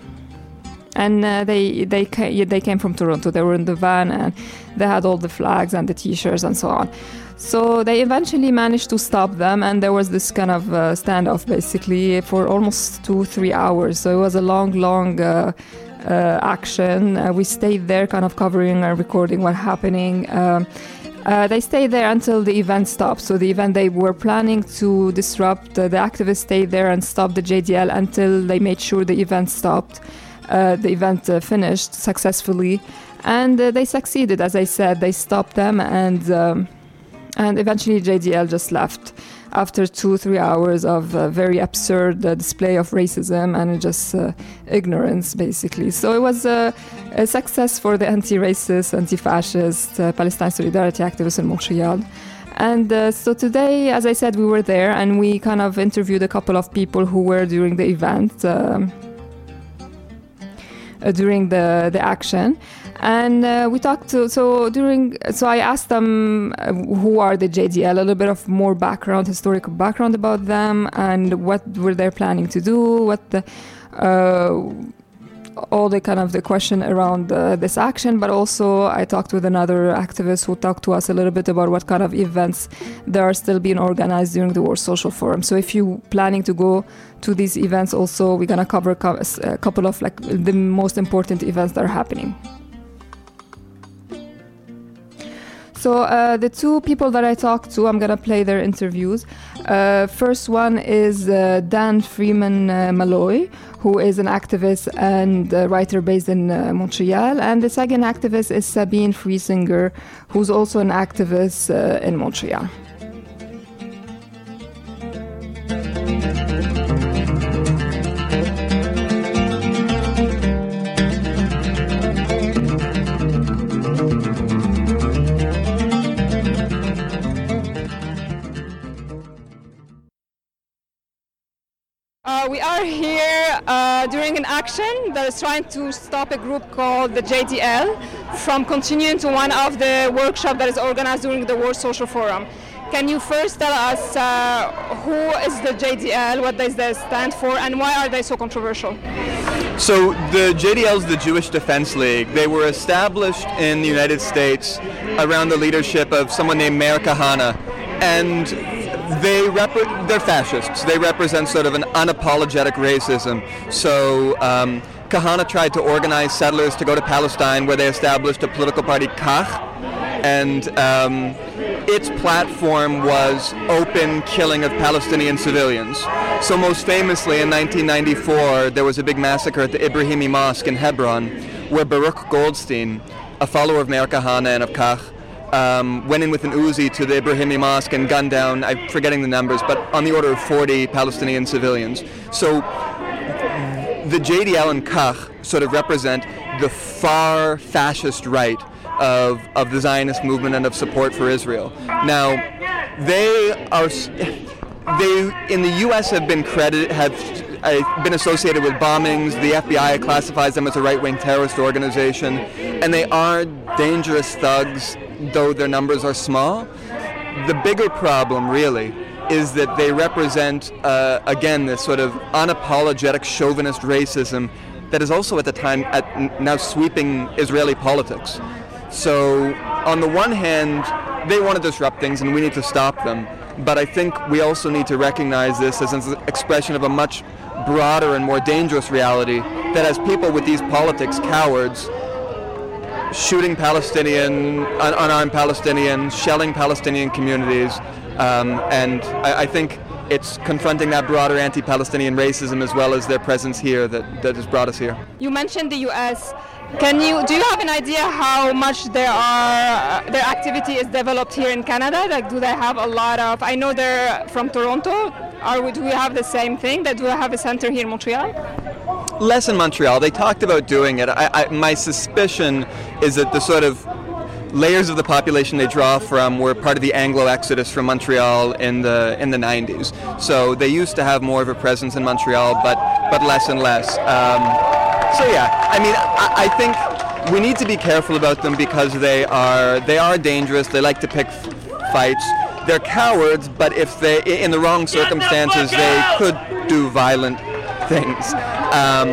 And uh, they they ca- they came from Toronto. They were in the van, and they had all the flags and the T-shirts and so on. So they eventually managed to stop them, and there was this kind of uh, standoff basically for almost two, three hours. So it was a long, long uh, uh, action. Uh, we stayed there kind of covering and recording what happening. Um, uh, they stayed there until the event stopped. So the event they were planning to disrupt, uh, the activists stayed there and stopped the J D L until they made sure the event stopped. Uh, the event uh, finished successfully. And uh, they succeeded, as I said. They stopped them, and... Um, And eventually J D L just left after two, three hours of uh, very absurd uh, display of racism and just uh, ignorance, basically. So it was uh, a success for the anti-racist, anti-fascist uh, Palestine Solidarity activists in Montreal. And uh, so today, as I said, we were there and we kind of interviewed a couple of people who were during the event, um, uh, during the, the action. And uh, we talked to, so during, so I asked them uh, who are the J D L, a little bit of more background, historical background about them, and what were they planning to do, what the, uh, all the kind of the question around uh, this action. But also I talked with another activist who talked to us a little bit about what kind of events there are still being organized during the World Social Forum. So if you're planning to go to these events also, we're going to cover a couple of like the most important events that are happening. So uh, the two people that I talked to, I'm going to play their interviews. Uh, first one is uh, Dan Freeman uh, Malloy, who is an activist and uh, writer based in uh, Montreal. And the second activist is Sabine Friesinger, who's also an activist uh, in Montreal. Uh, we are here uh, during an action that is trying to stop a group called the J D L from continuing to one of the workshops that is organized during the World Social Forum. Can you first tell us uh, who is the J D L, what does they stand for, and why are they so controversial? So the J D L is the Jewish Defense League. They were established in the United States around the leadership of someone named Meir Kahane, and They rep- they're fascists. They represent sort of an unapologetic racism. So um, Kahane tried to organize settlers to go to Palestine, where they established a political party, Kach, and um, its platform was open killing of Palestinian civilians. So most famously, in nineteen ninety-four, there was a big massacre at the Ibrahimi Mosque in Hebron, where Baruch Goldstein, a follower of Meir Kahane and of Kach, Um, went in with an Uzi to the Ibrahimi Mosque and gunned down, I'm forgetting the numbers, but on the order of forty Palestinian civilians. So the J D L and Kach sort of represent the far fascist right of, of the Zionist movement and of support for Israel. Now, they are, they in the U S have been credited, have uh, been associated with bombings. The F B I classifies them as a right-wing terrorist organization, and they are dangerous thugs though their numbers are small. The bigger problem, really, is that they represent, uh, again, this sort of unapologetic chauvinist racism that is also at the time at now sweeping Israeli politics. So on the one hand, they want to disrupt things and we need to stop them. But I think we also need to recognize this as an expression of a much broader and more dangerous reality that has people with these politics, cowards, shooting Palestinian, un- unarmed Palestinians, shelling Palestinian communities, um, and I, I think it's confronting that broader anti-Palestinian racism as well as their presence here that, that has brought us here. You mentioned the U S. Can you do you have an idea how much there are their activity is developed here in Canada? Like, do they have a lot of? I know they're from Toronto. Are we, do we have the same thing? That do we have a center here in Montreal? Less in Montreal. They talked about doing it. I, I, my suspicion is that the sort of layers of the population they draw from were part of the Anglo exodus from Montreal in the in the nineties. So they used to have more of a presence in Montreal, but but less and less. Um, So yeah, I mean, I, I think we need to be careful about them because they are they are dangerous. They like to pick f- fights. They're cowards, but if they, in the wrong circumstances, they could do violent things. Um,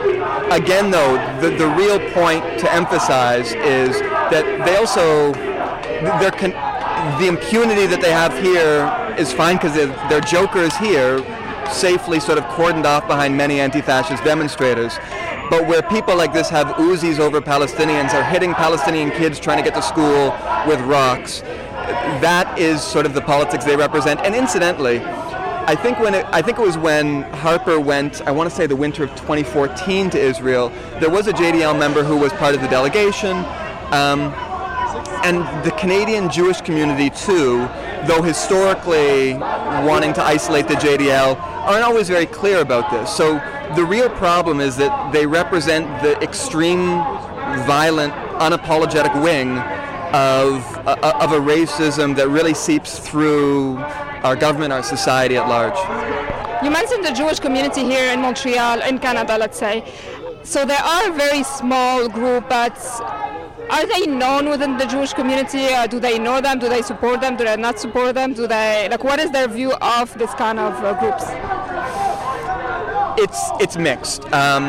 again, though, the the real point to emphasize is that they also they're con- the impunity that they have here is fine because their jokers here safely sort of cordoned off behind many anti-fascist demonstrators. But where people like this have Uzis over Palestinians, are hitting Palestinian kids trying to get to school with rocks, that is sort of the politics they represent. And incidentally, I think when it, I think it was when Harper went, I want to say the winter of twenty fourteen to Israel, there was a J D L member who was part of the delegation. Um, and the Canadian Jewish community too, though historically wanting to isolate the J D L, aren't always very clear about this. So the real problem is that they represent the extreme, violent, unapologetic wing of uh, of a racism that really seeps through our government, our society at large. You mentioned the Jewish community here in Montreal, in Canada, let's say. So they are a very small group, but are they known within the Jewish community? Uh, do they know them? Do they support them? Do they not support them? Do they like? What is their view of this kind of uh, groups? It's it's mixed. Um,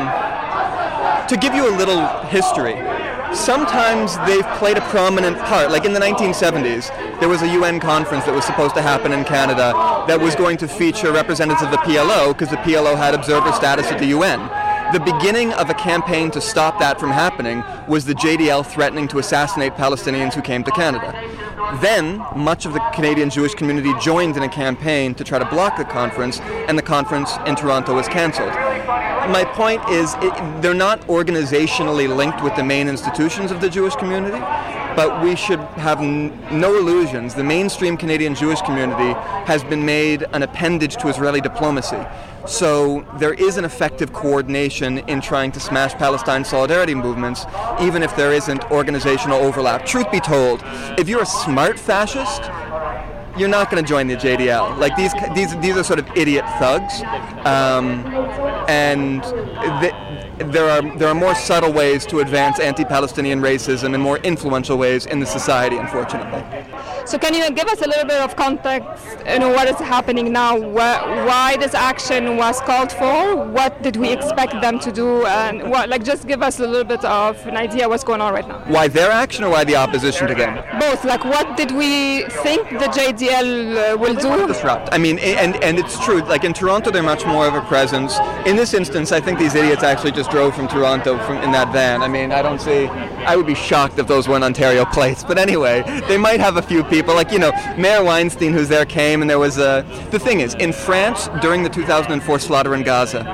to give you a little history, sometimes they've played a prominent part. Like in the nineteen seventies, there was a U N conference that was supposed to happen in Canada that was going to feature representatives of the P L O because the P L O had observer status at the U N. The beginning of a campaign to stop that from happening was the J D L threatening to assassinate Palestinians who came to Canada. Then, much of the Canadian Jewish community joined in a campaign to try to block the conference, and the conference in Toronto was cancelled. My point is, it, they're not organizationally linked with the main institutions of the Jewish community, but we should have n- no illusions. The mainstream Canadian Jewish community has been made an appendage to Israeli diplomacy. So there is an effective coordination in trying to smash Palestine solidarity movements, even if there isn't organizational overlap. Truth be told, if you're a smart fascist, you're not going to join the J D L. Like these, these, these are sort of idiot thugs, um, and th- there are there are more subtle ways to advance anti-Palestinian racism and more influential ways in the society, unfortunately. So can you give us a little bit of context, you know, what is happening now, wh- why this action was called for, what did we expect them to do, and what, like just give us a little bit of an idea what's going on right now. Why their action or why the opposition to them? Both, like what did we think the J D L uh, will do? Disrupt. I mean, and, and it's true, like in Toronto they're much more of a presence. In this instance, I think these idiots actually just drove from Toronto from, in that van. I mean, I don't see, I would be shocked if those weren't Ontario plates, but anyway, they might have a few people. People like, you know, Mayor Weinstein, who's there, came, and there was a... The thing is, in France, during the two thousand four slaughter in Gaza,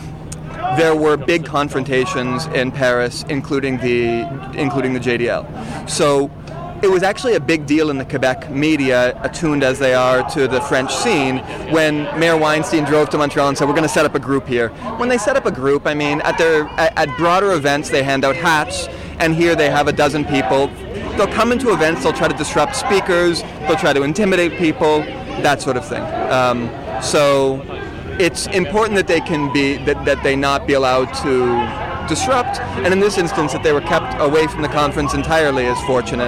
there were big confrontations in Paris, including the including the J D L. So it was actually a big deal in the Quebec media, attuned as they are to the French scene, when Mayor Weinstein drove to Montreal and said, we're going to set up a group here. When they set up a group, I mean, at their at, at broader events, they hand out hats, and here they have a dozen people. They'll come into events, they'll try to disrupt speakers, they'll try to intimidate people, that sort of thing. Um, so it's important that they can be, that, that they not be allowed to disrupt, and in this instance that they were kept away from the conference entirely is fortunate.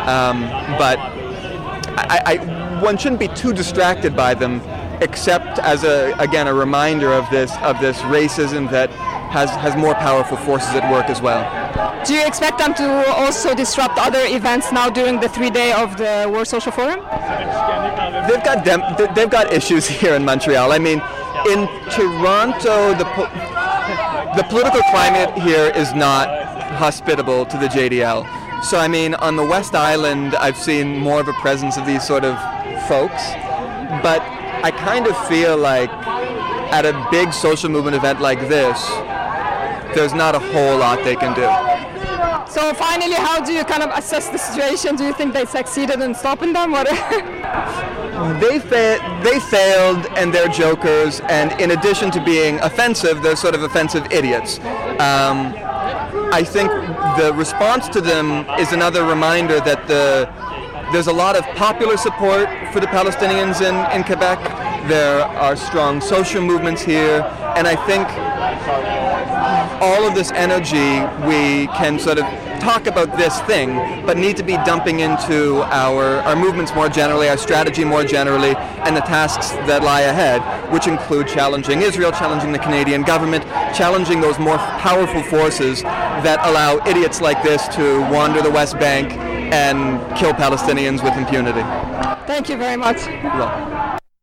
Um, but I, I, one shouldn't be too distracted by them, except as a again a reminder of this of this racism that has has more powerful forces at work as well. Do you expect them to also disrupt other events now during the three day of the World Social Forum? They've got dem- they've got issues here in Montreal. I mean, in Toronto, the po- the political climate here is not hospitable to the J D L. So I mean, on the West Island, I've seen more of a presence of these sort of folks, but I kind of feel like at a big social movement event like this, there's not a whole lot they can do. So finally, how do you kind of assess the situation? Do you think they succeeded in stopping them? Or they fa- they failed, and they're jokers, and in addition to being offensive, they're sort of offensive idiots. Um, I think the response to them is another reminder that the there's a lot of popular support for the Palestinians in, in Quebec. There are strong social movements here, and I think all of this energy we can sort of talk about this thing, but need to be dumping into our, our movements more generally, our strategy more generally, and the tasks that lie ahead, which include challenging Israel, challenging the Canadian government, challenging those more powerful forces that allow idiots like this to wander the West Bank and kill Palestinians with impunity. Thank you very much. Well.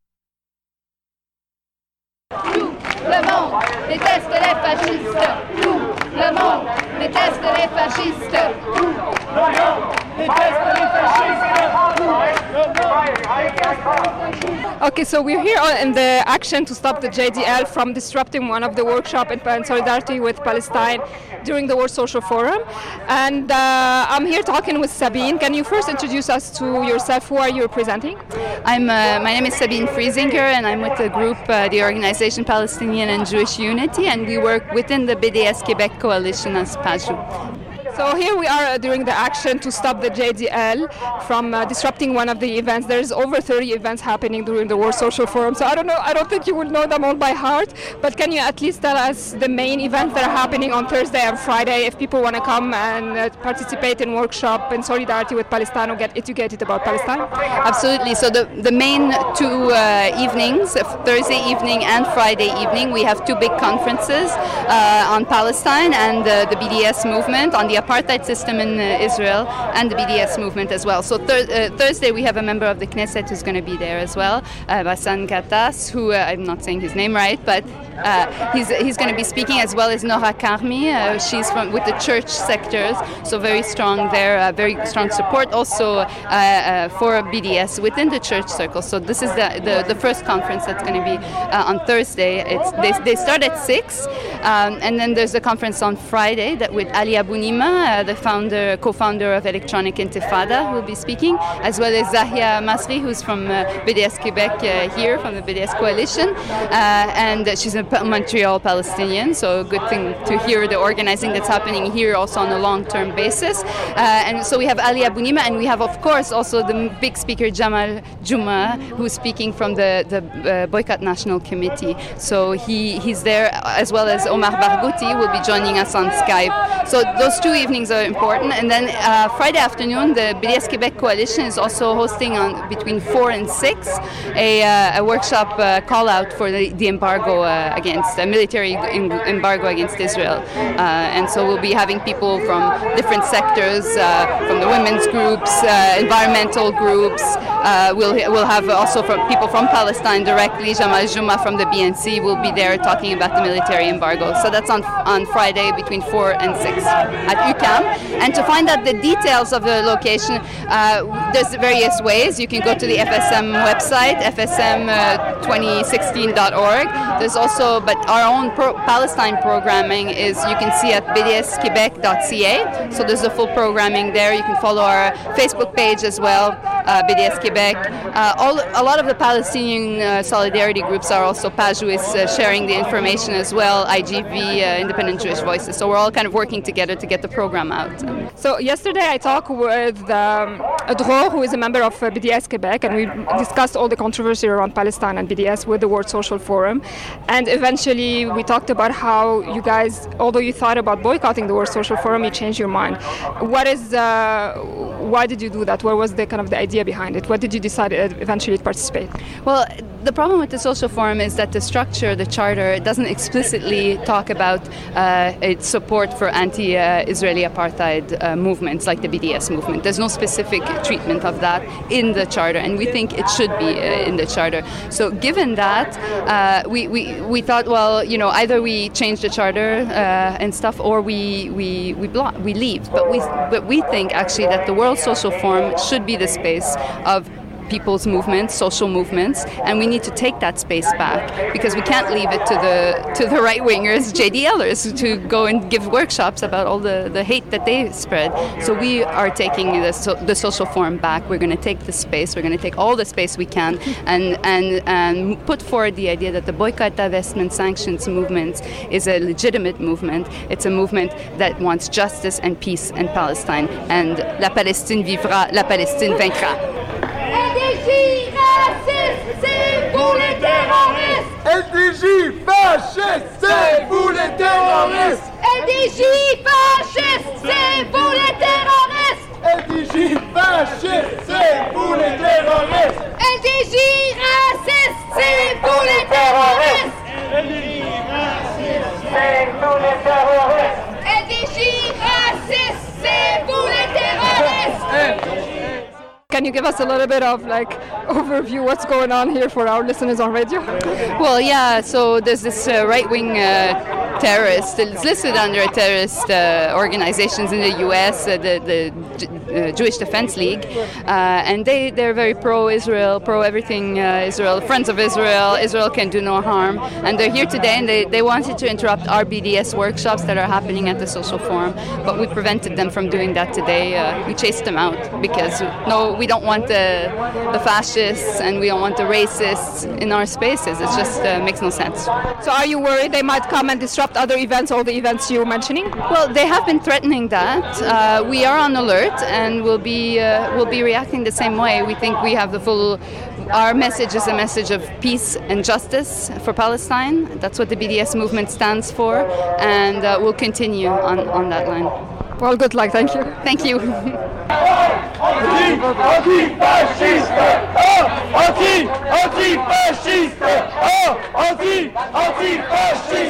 Le monde déteste les fascistes. Tout le monde déteste les fascistes. Tout le monde déteste les fascistes. Okay, so we're here in the action to stop the J D L from disrupting one of the workshops in solidarity with Palestine during the World Social Forum. And uh, I'm here talking with Sabine. Can you first introduce us to yourself? Who are you representing? I'm. Uh, my name is Sabine Friesinger, and I'm with the group, uh, the Organization Palestinian and Jewish Unity, and we work within the B D S Quebec Coalition as P A J U. So here we are uh, during the action to stop the J D L from uh, disrupting one of the events. There's over thirty events happening during the World Social Forum. So I don't know, I don't think you will know them all by heart, but can you at least tell us the main events that are happening on Thursday and Friday if people want to come and uh, participate in workshop in solidarity with Palestine or get educated about Palestine? Absolutely. So the, the main two uh, evenings, Thursday evening and Friday evening, we have two big conferences uh, on Palestine and uh, the B D S movement, on the apartheid system in uh, Israel, and the B D S movement as well. So thir- uh, Thursday we have a member of the Knesset who's going to be there as well, uh, Bassan Gattas, who uh, I'm not saying his name right, but uh, he's he's going to be speaking, as well as Nora Karmi. Uh, she's from with the church sectors, so very strong there, uh, very strong support also uh, uh, for B D S within the church circle. So this is the the, the first conference that's going to be uh, on Thursday. It's they, they start at six, um, and then there's a conference on Friday that with Ali Abounima, Uh, the founder, co-founder of Electronic Intifada, will be speaking, as well as Zahia Masri, who's from uh, B D S Quebec uh, here, from the B D S Coalition, uh, and she's a Montreal Palestinian, so a good thing to hear the organizing that's happening here also on a long-term basis. Uh, and so we have Ali Abounima, and we have, of course, also the big speaker Jamal Juma, who's speaking from the, the uh, Boycott National Committee. So he, he's there, as well as Omar Barghouti will be joining us on Skype. So those two evenings are important. And then uh, Friday afternoon, the B D S Quebec Coalition is also hosting on between four and six a, uh, a workshop uh, call out for the, the embargo uh, against the military embargo against Israel. Uh, and so we'll be having people from different sectors, uh, from the women's groups, uh, environmental groups. Uh, we'll we'll have also from people from Palestine directly. Jamal Juma from the B N C will be there talking about the military embargo. So that's on on Friday between four and six at U Q A M. And to find out the details of the location, uh, there's various ways. You can go to the F S M website, f s m twenty sixteen dot org. There's also, but our own pro- Palestine programming is you can see at b d s quebec dot c a. So there's the full programming there. You can follow our Facebook page as well. uh, B D S Quebec. Uh, all, a lot of the Palestinian uh, solidarity groups are also Pajouis uh, sharing the information as well, I G V, uh, Independent Jewish Voices. So we're all kind of working together to get the program out. So yesterday I talked with um, Dror, who is a member of uh, B D S Quebec, and we discussed all the controversy around Palestine and B D S with the World Social Forum. And eventually we talked about how you guys, although you thought about boycotting the World Social Forum, you changed your mind. What is, uh, why did you do that? What was the kind of the idea behind it? What did you decide eventually to participate? Well, the problem with the Social Forum is that the structure, the charter, doesn't explicitly talk about uh, its support for anti-Israeli apartheid uh, movements like the B D S movement. There's no specific treatment of that in the charter, and we think it should be uh, in the charter. So given that, uh, we, we, we thought, well, you know, either we change the charter uh, and stuff, or we we we, block, we leave. But we but we think actually that the World Social Forum should be the space of people's movements, social movements, and we need to take that space back because we can't leave it to the to the right-wingers, J D Lers, to go and give workshops about all the, the hate that they spread. So we are taking the, so, the Social Forum back. We're going to take the space. We're going to take all the space we can and, and, and put forward the idea that the boycott, divestment, sanctions movement is a legitimate movement. It's a movement that wants justice and peace in Palestine. And la Palestine vivra, la Palestine vaincra. L D J raciste, c'est vous les terroristes! L D J fasciste, c'est vous les terroristes! L D J fasciste, c'est vous les terroristes! L D J fasciste, c'est vous les terroristes! L D J raciste, c'est vous les terroristes! L D J raciste, c'est vous les terroristes! L D J raciste, c'est vous les terroristes! Can you give us a little bit of like overview what's going on here for our listeners on radio? Well, yeah, so there's this uh, right-wing uh, terrorist. It's listed under terrorist uh, organizations in the U S, uh, the, the uh, Jewish Defense League, uh, and they, they're very pro-Israel, pro-everything uh, Israel, friends of Israel, Israel can do no harm, and they're here today and they, they wanted to interrupt our B D S workshops that are happening at the Social Forum, but we prevented them from doing that today. Uh, we chased them out because no, we don't want the, the fascists and we don't want the racists in our spaces. It just uh, makes no sense. So are you worried they might come and disrupt other events, all the events you were mentioning? Well, they have been threatening that. Uh, we are on alert and we'll be, uh, we'll be reacting the same way. We think we have the full... Our message is a message of peace and justice for Palestine. That's what the B D S movement stands for, and uh, we'll continue on, on that line. Well, good luck. Thank you. Thank you. Anti-fasciste! Anti-fasciste! Anti-fasciste!